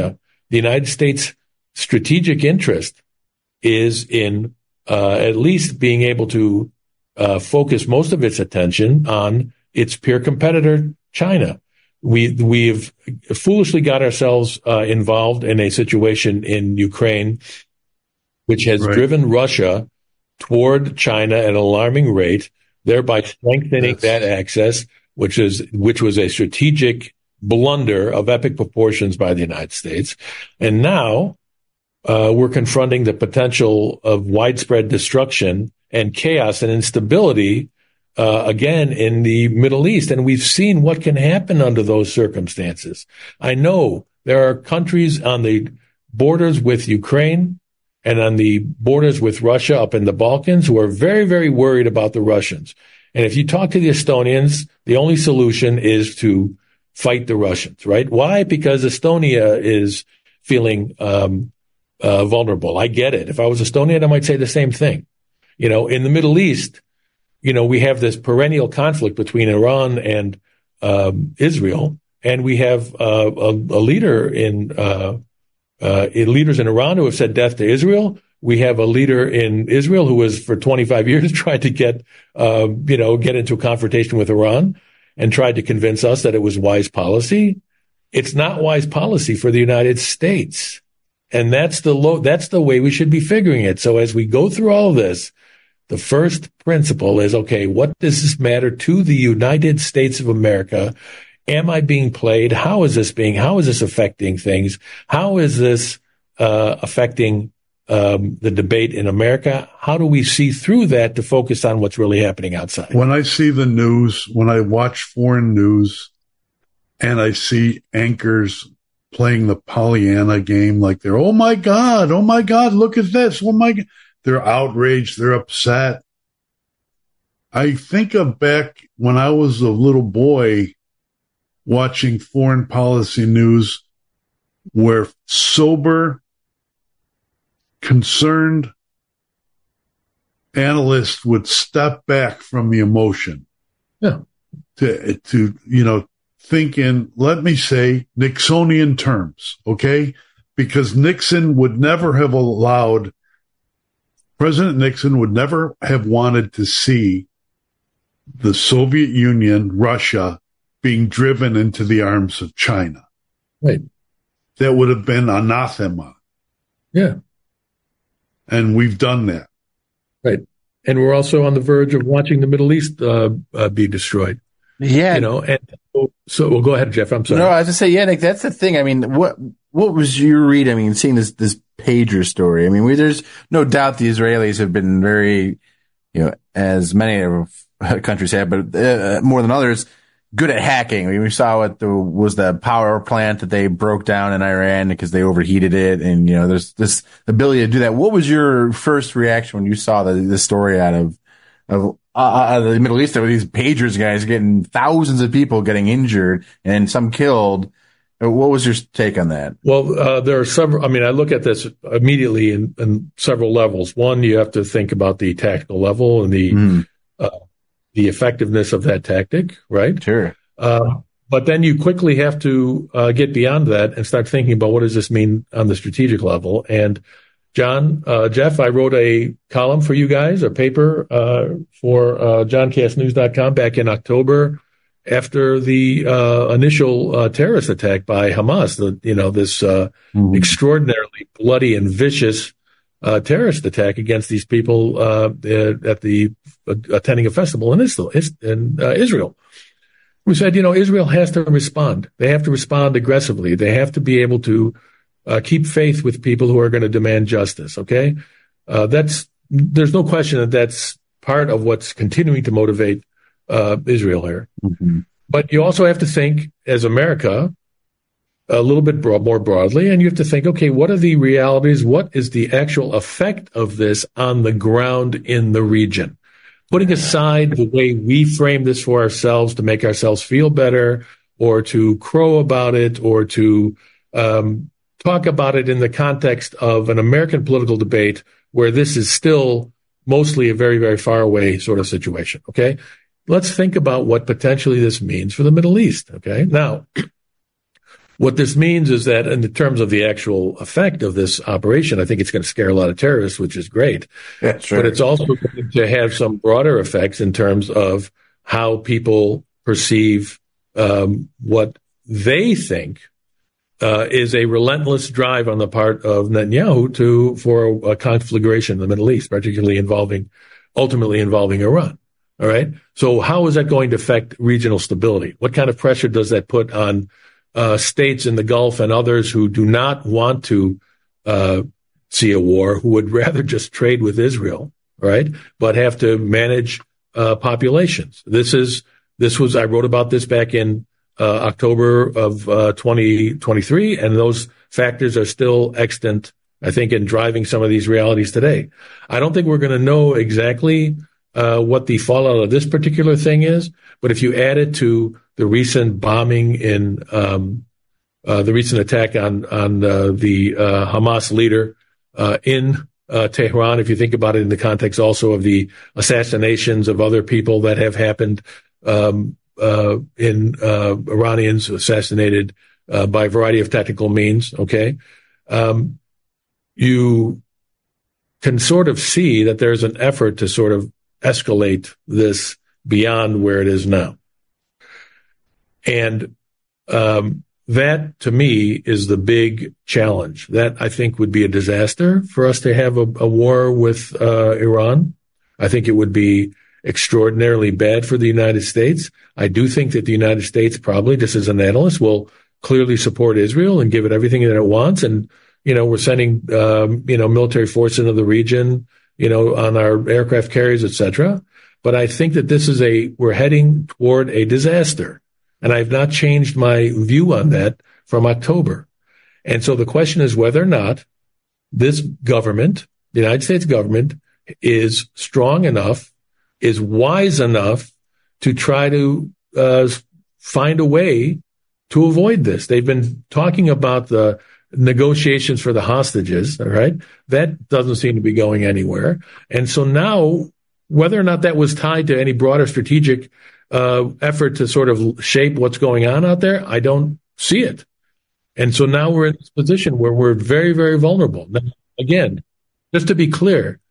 the United States' strategic interest is in uh, at least being able to uh, focus most of its attention on its peer competitor, China. We we've foolishly got ourselves uh, involved in a situation in Ukraine, which has right. driven Russia toward China at an alarming rate, thereby strengthening yes. that access, which is which was a strategic blunder of epic proportions by the United States. And now uh, we're confronting the potential of widespread destruction and chaos and instability uh, again in the Middle East. And we've seen what can happen under those circumstances. I know there are countries on the borders with Ukraine and on the borders with Russia up in the Balkans who are very, very worried about the Russians. And if you talk to the Estonians, the only solution is to fight the Russians, right? Why? Because Estonia is feeling um, uh, vulnerable. I get it. If I was Estonian, I might say the same thing. You know, in the Middle East, you know, we have this perennial conflict between Iran and um, Israel, and we have uh, a, a leader in uh, uh, leaders in Iran who have said death to Israel. We have a leader in Israel who has for twenty-five years tried to get, uh, you know, get into a confrontation with Iran and tried to convince us that it was wise policy. It's not wise policy for the United States. And that's the low, that's the way we should be figuring it. So as we go through all of this, the first principle is, okay, what does this matter to the United States of America? Am I being played? How is this being, how is this affecting things? How is this, uh, affecting Um, the debate in America? How do we see through that to focus on what's really happening outside? When I see the news, when I watch foreign news and I see anchors playing the Pollyanna game, like they're, oh my God, oh my God, look at this. Oh my God. They're outraged. They're upset. I think of back when I was a little boy watching foreign policy news where sober, concerned analysts would step back from the emotion. Yeah. To, to, you know, think in, let me say, Nixonian terms, okay? Because Nixon would never have allowed, President Nixon would never have wanted to see the Soviet Union, Russia, being driven into the arms of China. Right. That would have been anathema. Yeah. And we've done that. Right. And we're also on the verge of watching the Middle East uh, uh, be destroyed. Yeah. You know, and so, so well, go ahead, Jeff. I'm sorry. No, I was just say, yeah, Nick, that's the thing. I mean, what, what was your read? I mean, seeing this, this pager story. I mean, we, there's no doubt the Israelis have been very, you know, as many countries have, but uh, more than others, good at hacking. I mean, we saw what the, was the power plant that they broke down in Iran because they overheated it. And, you know, there's this ability to do that. What was your first reaction when you saw the, the story out of, of, uh, out of the Middle East? There were these pagers guys getting thousands of people getting injured and some killed. What was your take on that? Well, uh, there are several, I mean, I look at this immediately in, in several levels. One, you have to think about the tactical level and the, mm. uh, the effectiveness of that tactic, right? Sure. Uh, but then you quickly have to uh, get beyond that and start thinking about what does this mean on the strategic level. And John, uh, Jeff, I wrote a column for you guys, a paper uh, for uh, john cast news dot com back in October after the uh, initial uh, terrorist attack by Hamas. The, you know, this uh, mm-hmm. extraordinarily bloody and vicious Uh, terrorist attack against these people uh, at the uh, attending a festival in Israel. In, uh, Israel. We said, you know, Israel has to respond. They have to respond aggressively. They have to be able to uh, keep faith with people who are going to demand justice. Okay, uh, that's there's no question that that's part of what's continuing to motivate uh, Israel here. Mm-hmm. But you also have to think, as America, a little bit broad, more broadly, and you have to think, okay, what are the realities? What is the actual effect of this on the ground in the region? Putting aside the way we frame this for ourselves to make ourselves feel better or to crow about it or to um, talk about it in the context of an American political debate where this is still mostly a very, very far away sort of situation, okay? Let's think about what potentially this means for the Middle East, okay? Now, What this means is that in terms of the actual effect of this operation, I think it's going to scare a lot of terrorists, which is great. Yeah, sure. But it's also going to have some broader effects in terms of how people perceive um, what they think uh, is a relentless drive on the part of Netanyahu to for a, a conflagration in the Middle East, particularly involving, ultimately involving Iran. All right. So how is that going to affect regional stability? What kind of pressure does that put on uh, states in the Gulf and others who do not want to uh, see a war, who would rather just trade with Israel, right? But have to manage uh, populations. This is this was I wrote about this back in uh, October of uh, twenty twenty-three, and those factors are still extant, I think, in driving some of these realities today. I don't think we're going to know exactly Uh, what the fallout of this particular thing is, but if you add it to the recent bombing in um, uh, the recent attack on on uh, the uh, Hamas leader uh, in uh, Tehran, if you think about it in the context also of the assassinations of other people that have happened um, uh, in uh, Iranians assassinated uh, by a variety of technical means, okay, um, you can sort of see that there's an effort to sort of escalate this beyond where it is now. And um, that, to me, is the big challenge. That, I think, would be a disaster for us to have a, a war with uh, Iran. I think it would be extraordinarily bad for the United States. I do think that the United States probably, just as an analyst, will clearly support Israel and give it everything that it wants. And, you know, we're sending, um, you know, military force into the region, you know, on our aircraft carriers, et cetera. But I think that this is a, we're heading toward a disaster. And I've not changed my view on that from October. And so the question is whether or not this government, the United States government, is strong enough, is wise enough to try to uh, find a way to avoid this. They've been talking about the negotiations for the hostages, all right? That doesn't seem to be going anywhere. And so now, whether or not that was tied to any broader strategic uh, effort to sort of shape what's going on out there, I don't see it. And so now we're in this position where we're very, very vulnerable. Now, again, just to be clear,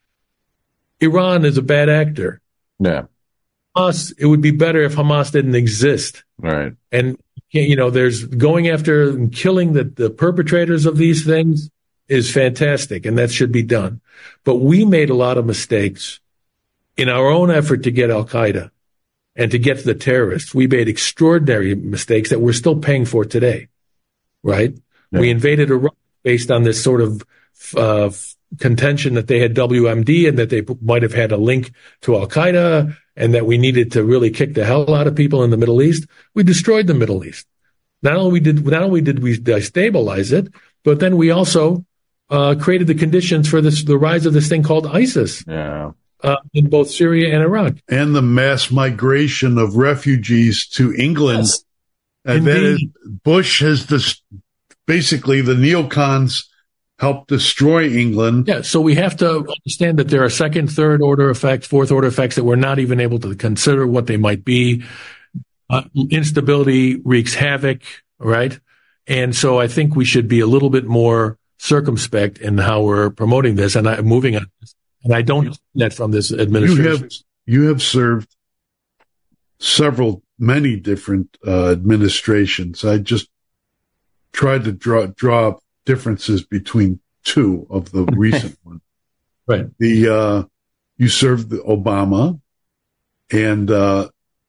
Iran is a bad actor. Yeah. Hamas, it would be better if Hamas didn't exist. Right. And, you know, there's going after and killing the, the perpetrators of these things is fantastic, and that should be done. But we made a lot of mistakes in our own effort to get Al-Qaeda and to get to the terrorists. We made extraordinary mistakes that we're still paying for today, right? Yeah. We invaded Iraq based on this sort of uh, contention that they had W M D and that they might have had a link to Al-Qaeda, and that we needed to really kick the hell out of people in the Middle East. We destroyed the Middle East. Not only did not only did we destabilize it, but then we also uh, created the conditions for this the rise of this thing called ISIS. Yeah. Uh, in both Syria and Iraq, and the mass migration of refugees to England. Yes. And then is, Bush has this basically the neocons helped destroy England. Yeah, so we have to understand that there are second, third order effects, fourth order effects that we're not even able to consider what they might be. Uh, instability wreaks havoc, right? And so I think we should be a little bit more circumspect in how we're promoting this and I, moving on. And I don't see that from this administration. You have, you have served several, many different uh, administrations. I just tried to draw draw differences between two of the recent ones. Right. The uh, you served the Obama, and uh,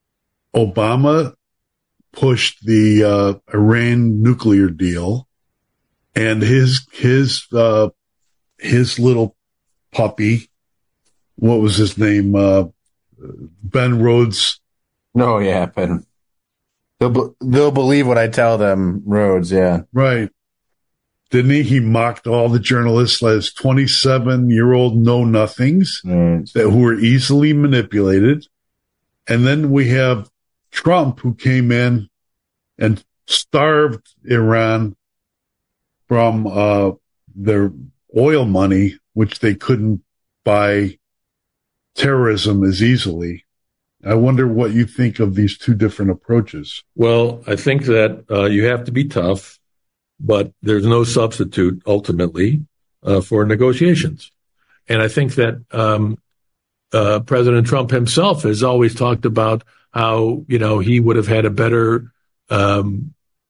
Obama pushed the uh, Iran nuclear deal, and his his uh, his little puppy, what was his name? Uh, Ben Rhodes. No, yeah, Ben. They'll be- they'll believe what I tell them. Rhodes, yeah, right. Didn't he? He mocked all the journalists as twenty-seven-year-old know-nothings mm. that who were easily manipulated. And then we have Trump, who came in and starved Iran from uh, their oil money, which they couldn't buy terrorism as easily. I wonder what you think of these two different approaches. Well, I think that uh, you have to be tough, but there's no substitute ultimately uh, for negotiations. And I think that um, uh, President Trump himself has always talked about how, you know, he would have had a better, um,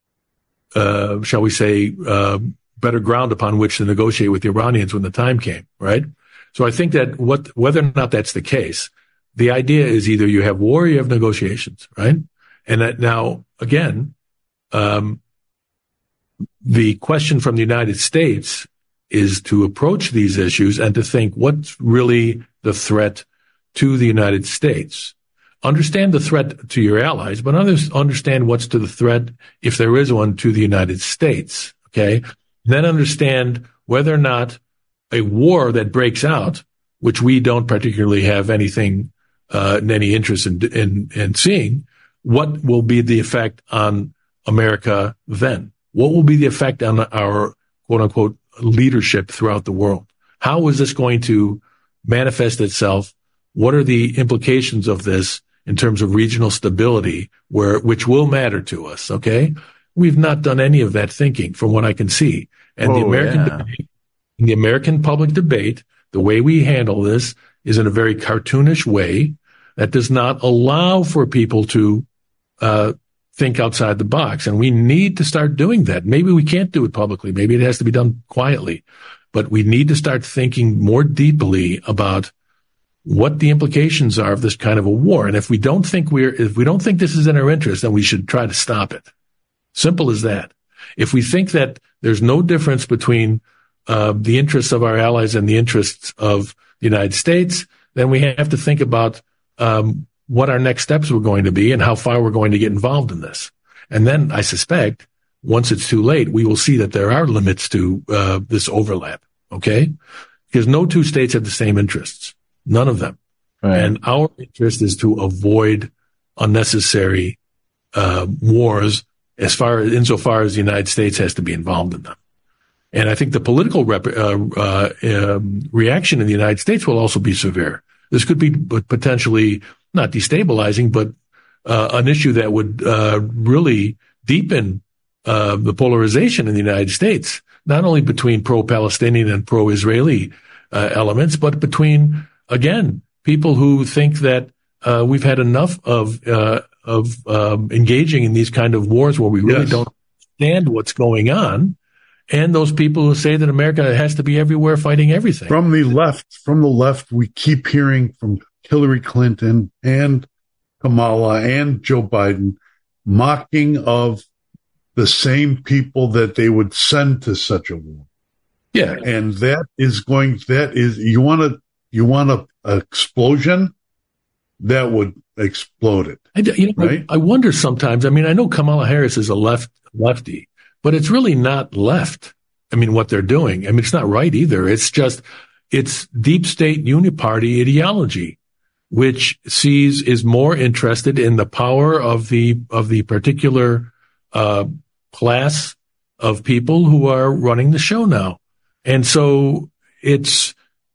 uh, shall we say, uh, better ground upon which to negotiate with the Iranians when the time came, right? So I think that what, whether or not that's the case, the idea is either you have war or you have negotiations, right? And that now, again, um, the question from the United States is to approach these issues and to think what's really the threat to the United States. Understand the threat to your allies, but understand what's to the threat, if there is one, to the United States, okay? Then understand whether or not a war that breaks out, which we don't particularly have anything, uh, any interest in, in, in seeing, what will be the effect on America then? What will be the effect on our quote unquote leadership throughout the world? How is this going to manifest itself? What are the implications of this in terms of regional stability, where, which will matter to us? Okay. We've not done any of that thinking from what I can see. And oh, the American yeah. debate, the American public debate, the way we handle this is in a very cartoonish way that does not allow for people to, uh, think outside the box. And we need to start doing that. Maybe we can't do it publicly. Maybe it has to be done quietly, but we need to start thinking more deeply about what the implications are of this kind of a war. And if we don't think we're, if we don't think this is in our interest, then we should try to stop it. Simple as that. If we think that there's no difference between uh, the interests of our allies and the interests of the United States, then we have to think about um, what our next steps were going to be and how far we're going to get involved in this. And then I suspect once it's too late, we will see that there are limits to uh, this overlap. Okay. Because no two states have the same interests. None of them. Right. And our interest is to avoid unnecessary uh, wars as far as, insofar as the United States has to be involved in them. And I think the political rep, uh, uh, um, reaction in the United States will also be severe. This could be potentially not destabilizing, but uh, an issue that would uh, really deepen uh, the polarization in the United States, not only between pro-Palestinian and pro-Israeli uh, elements, but between, again, people who think that uh, we've had enough of uh, of um, engaging in these kind of wars where we really yes. don't understand what's going on, and those people who say that America has to be everywhere fighting everything. From the left, from the left, we keep hearing from Hillary Clinton and Kamala and Joe Biden mocking of the same people that they would send to such a war. Yeah. And that is going, that is, you want to, you want a, a explosion that would explode it. I, you know, right? I, I wonder sometimes, I mean, I know Kamala Harris is a left lefty, but it's really not left. I mean, what they're doing. I mean, it's not right either. It's just, it's deep state uniparty ideology, which sees, is more interested in the power of the, of the particular, uh, class of people who are running the show now. And so it's,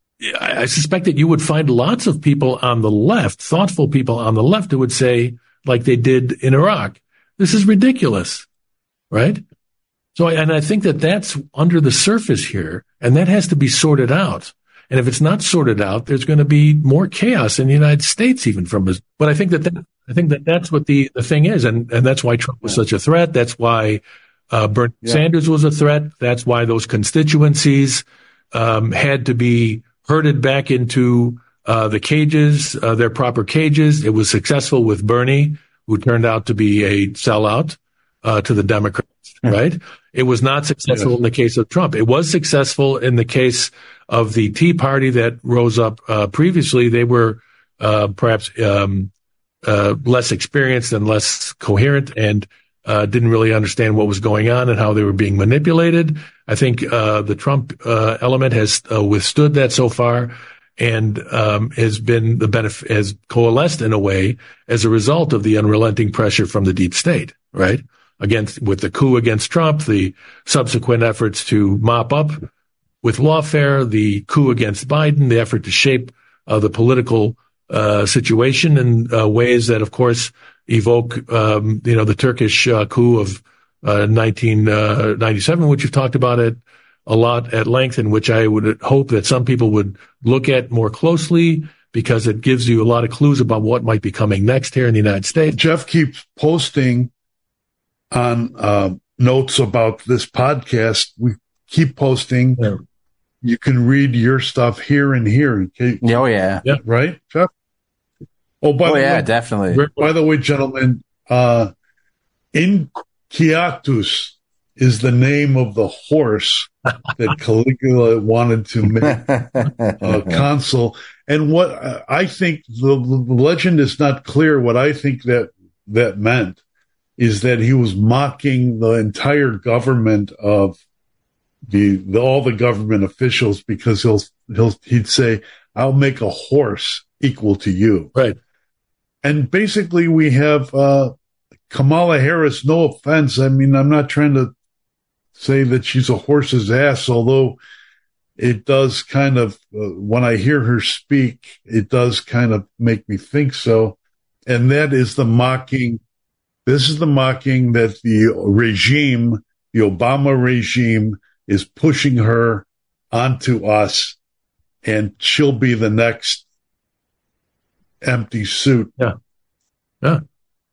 I suspect that you would find lots of people on the left, thoughtful people on the left, who would say, like they did in Iraq, this is ridiculous, right? So, and I think that that's under the surface here, and that has to be sorted out. And if it's not sorted out, there's going to be more chaos in the United States, even from this. But I think that, that I think that that's what the, the thing is, and, and that's why Trump was such a threat. That's why uh, Bernie yeah. Sanders was a threat. That's why those constituencies um, had to be herded back into uh, the cages, uh, their proper cages. It was successful with Bernie, who turned out to be a sellout uh, to the Democrats, yeah. right? It was not successful yes. in the case of Trump. It was successful in the case of the Tea Party that rose up uh, previously. They were uh, perhaps um, uh, less experienced and less coherent, and uh, didn't really understand what was going on and how they were being manipulated. I think uh, the Trump uh, element has uh, withstood that so far, and um, has been the benefit, has coalesced in a way as a result of the unrelenting pressure from the deep state, right? Against, with the coup against Trump, the subsequent efforts to mop up with lawfare, the coup against Biden, the effort to shape uh, the political uh, situation in uh, ways that, of course, evoke, um, you know, the Turkish uh, coup of uh, nineteen ninety-seven, which you've talked about it a lot at length, and which I would hope that some people would look at more closely, because it gives you a lot of clues about what might be coming next here in the United States. Jeff keeps posting on uh, notes about this podcast. We keep posting. Yeah. You can read your stuff here and here. Okay? Oh, yeah. Yeah. Right, Jeff? Oh, by Oh, the yeah, way, definitely. by the way, gentlemen, uh, Inquiatus is the name of the horse that Caligula wanted to make uh, consul. And what uh, I think, the, the legend is not clear. What I think that that meant is that he was mocking the entire government of the, the all the government officials, because he'll he'll he'd say, "I'll make a horse equal to you." Right. And basically, we have uh, Kamala Harris. No offense, I mean, I'm not trying to say that she's a horse's ass, although it does kind of, uh, when I hear her speak, it does kind of make me think so. And that is the mocking. This is the mocking that the regime, the Obama regime, is pushing her onto us, and she'll be the next empty suit. Yeah. Yeah.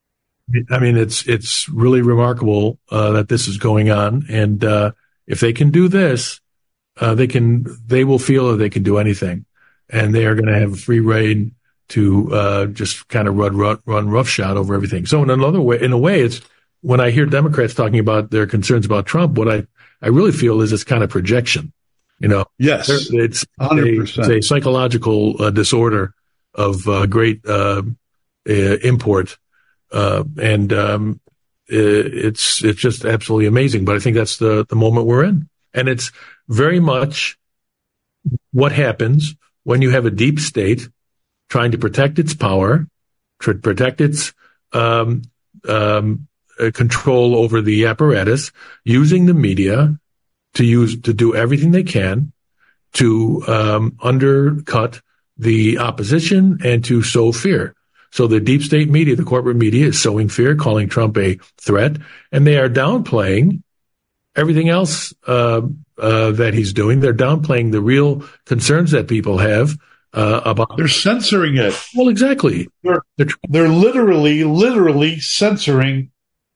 I mean, it's it's really remarkable uh, that this is going on, and uh, if they can do this, uh, they can they will feel that they can do anything, and they are going to have free reign to uh, just kind of run, run run roughshod over everything. So in another way, in a way, it's when I hear Democrats talking about their concerns about Trump, what I I really feel is it's kind of projection. You know, yes, it's one hundred percent. a, it's a psychological uh, disorder of uh, great uh, uh, import. Uh, and, um, it's, it's just absolutely amazing. But I think that's the, the moment we're in. And it's very much what happens when you have a deep state trying to protect its power, to protect its, um, um, uh, control over the apparatus, using the media to use, to do everything they can to, um, undercut the opposition and to sow fear. So the deep state media, the corporate media, is sowing fear, calling Trump a threat, and they are downplaying everything else uh, uh, that he's doing. They're downplaying the real concerns that people have uh, about. They're censoring it. Well, exactly. They're, they're, they're literally, literally censoring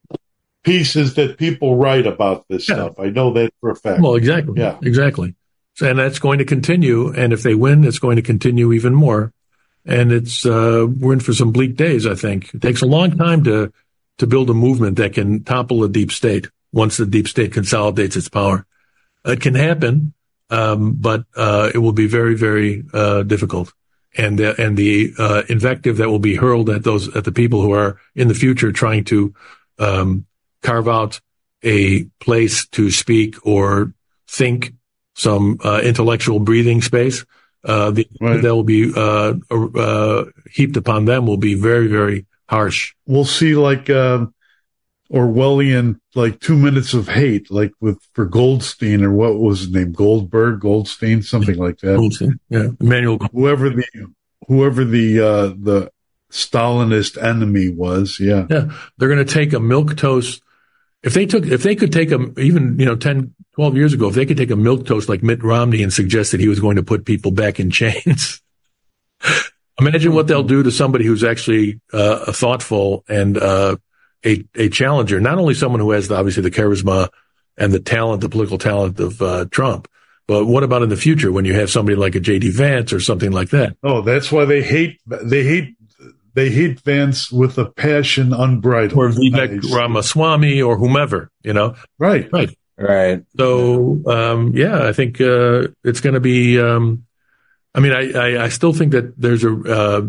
pieces that people write about this yeah. stuff. I know that for a fact. Well, exactly. Yeah, exactly. And that's going to continue. And if they win, it's going to continue even more. And it's, uh, we're in for some bleak days, I think. It takes a long time to, to build a movement that can topple a deep state once the deep state consolidates its power. It can happen, um, but, uh, it will be very, very, uh, difficult. And, uh, and the, uh, invective that will be hurled at those, at the people who are in the future trying to, um, carve out a place to speak or think, some, uh, intellectual breathing space. Uh, the right. that will be uh, uh, heaped upon them will be very, very harsh. We'll see, like uh, Orwellian, like two minutes of hate, like with for Goldstein, or what was his name, Goldberg, Goldstein, something like that. Goldstein, yeah, Emmanuel. Whoever the whoever the uh, the Stalinist enemy was, yeah, yeah, they're going to take a milquetoast. If they took, if they could take a, even, you know, ten, twelve years ago, if they could take a milquetoast like Mitt Romney and suggest that he was going to put people back in chains, imagine what they'll do to somebody who's actually, uh, a thoughtful and, uh, a, a challenger, not only someone who has the, obviously the charisma and the talent, the political talent of, uh, Trump, but what about in the future when you have somebody like a J D Vance or something like that? Oh, that's why they hate, they hate, They hate Vance with a passion unbridled. Or Vivek Ramaswamy or whomever, you know? Right. Right. Right. So, um, yeah, I think, uh, it's going to be, um, I mean, I, I, I still think that there's a, uh,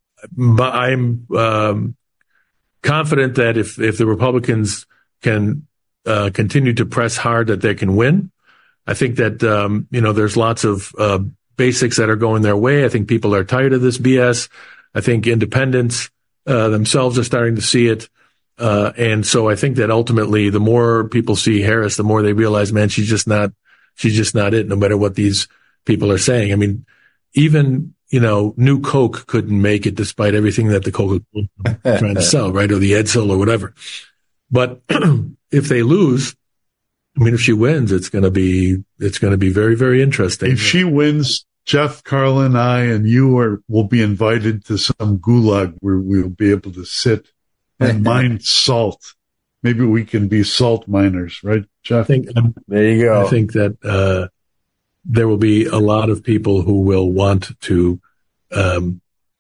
I'm, um, confident that if, if the Republicans can, uh, continue to press hard that they can win. I think that, um, you know, there's lots of, uh, basics that are going their way. I think people are tired of this B S. I think independents uh, themselves are starting to see it. Uh, and so I think that ultimately the more people see Harris, the more they realize, man, she's just not, she's just not it, no matter what these people are saying. I mean, even, you know, New Coke couldn't make it despite everything that the Coke was trying to sell, right? Or the Edsel or whatever. But if they lose, I mean, if she wins, it's going to be, it's going to be very, very interesting. If she wins, Jeff, Carlin, I, and you are, will be invited to some gulag where we'll be able to sit and mine salt. Maybe we can be salt miners, right, Jeff? I think, there you go. I think that, uh, there will be a lot of people who will want to, um,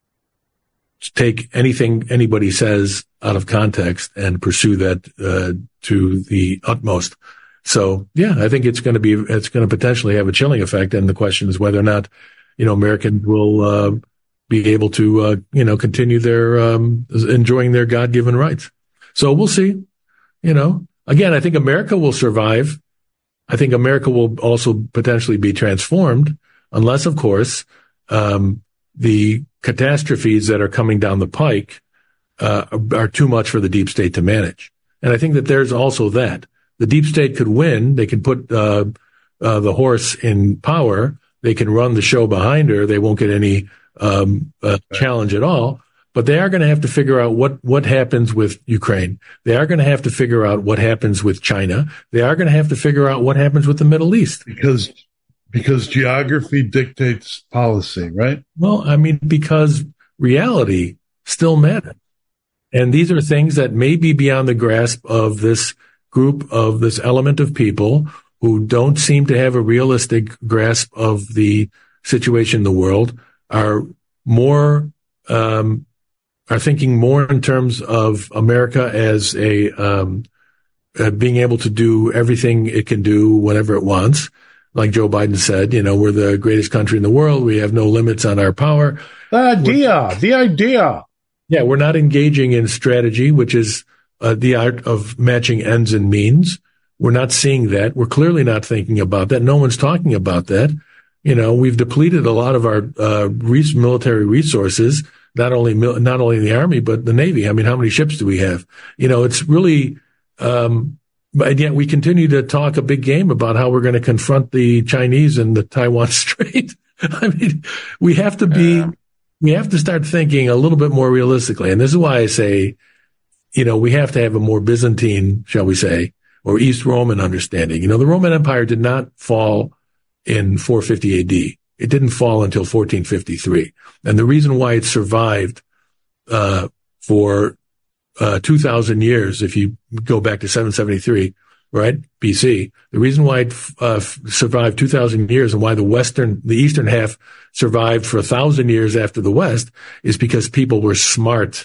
take anything anybody says out of context and pursue that, uh, to the utmost. So, yeah, I think it's going to be, it's going to potentially have a chilling effect. And the question is whether or not, you know, Americans will, uh, be able to, uh, you know, continue their, um, enjoying their God-given rights. So we'll see, you know, again, I think America will survive. I think America will also potentially be transformed unless, of course, um, the catastrophes that are coming down the pike, uh, are too much for the deep state to manage. And I think that there's also that. The deep state could win. They can put uh, uh, the horse in power. They can run the show behind her. They won't get any um, uh, challenge at all. But they are going to have to figure out what, what happens with Ukraine. They are going to have to figure out what happens with China. They are going to have to figure out what happens with the Middle East. Because because geography dictates policy, right? Well, I mean, because reality still matters. And these are things that may be beyond the grasp of this group, of this element of people who don't seem to have a realistic grasp of the situation in the world, are more, um, are thinking more in terms of America as a, um, uh, being able to do everything it can do whenever it wants. Like Joe Biden said, you know, we're the greatest country in the world. We have no limits on our power. The idea, we're, the idea. Yeah, we're not engaging in strategy, which is uh, the art of matching ends and means. We're not seeing that. We're clearly not thinking about that. No one's talking about that. You know, we've depleted a lot of our uh, res- military resources, not only mil- not only the Army, but the Navy. I mean, how many ships do we have? You know, it's really, um, and yet we continue to talk a big game about how we're going to confront the Chinese in the Taiwan Strait. I mean, we have to be, yeah. we have to start thinking a little bit more realistically. And this is why I say, you know, we have to have a more Byzantine, shall we say, or East Roman understanding. You know, the Roman Empire did not fall in four fifty A D. It didn't fall until fourteen fifty-three. And the reason why it survived, uh, for, uh, two thousand years, if you go back to seven seventy-three, right, B C, the reason why it, uh, survived two thousand years and why the Western, the Eastern half survived for a thousand years after the West is because people were smart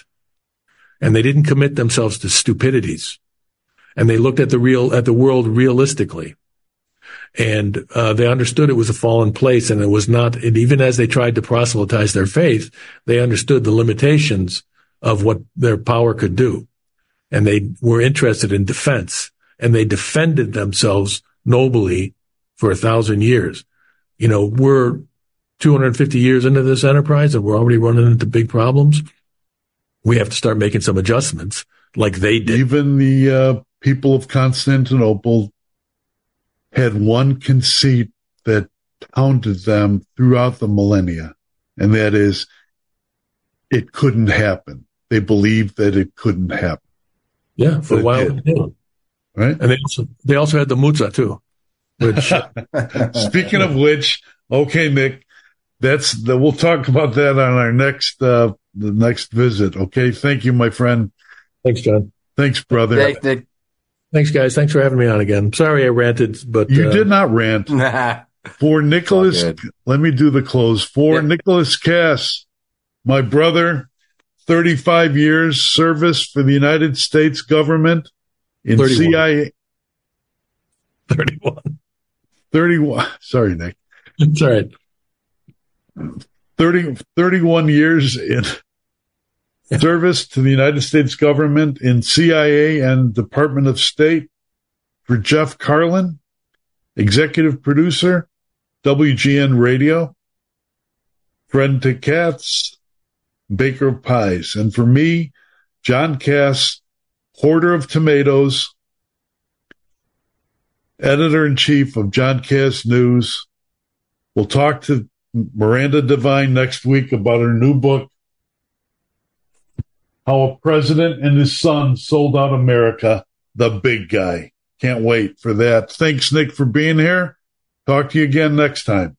and they didn't commit themselves to stupidities. And they looked at the real, at the world realistically. And, uh, they understood it was a fallen place and it was not, and even as they tried to proselytize their faith, they understood the limitations of what their power could do. And they were interested in defense and they defended themselves nobly for a thousand years. You know, we're two hundred fifty years into this enterprise and we're already running into big problems. We have to start making some adjustments like they did. Even the, uh, people of Constantinople had one conceit that hounded them throughout the millennia, and that is it couldn't happen. They believed that it couldn't happen. Yeah, for but a while it did. Right? And they also, they also had the Mutzah too. Which, speaking of which, okay, Nick, that's the, we'll talk about that on our next, uh, the next visit. Okay. Thank you, my friend. Thanks, John. Thanks, brother. Thanks, Nick. Thanks, guys. Thanks for having me on again. Sorry I ranted, but you uh, did not rant. For Nicholas, let me do the close. For yeah. Nicholas Cass, my brother, thirty-five years service for the United States government in thirty-one. C I A. thirty-one. thirty-one. Sorry, Nick. It's all right. thirty, thirty-one years in service to the United States government in C I A and Department of State. For Jeff Carlin, executive producer, W G N Radio, friend to cats, baker of pies. And for me, John Cass, hoarder of tomatoes, editor-in-chief of John Cass News. We'll talk to Miranda Devine next week about her new book, How a President and His Son Sold Out America, the Big Guy. Can't wait for that. Thanks, Nick, for being here. Talk to you again next time.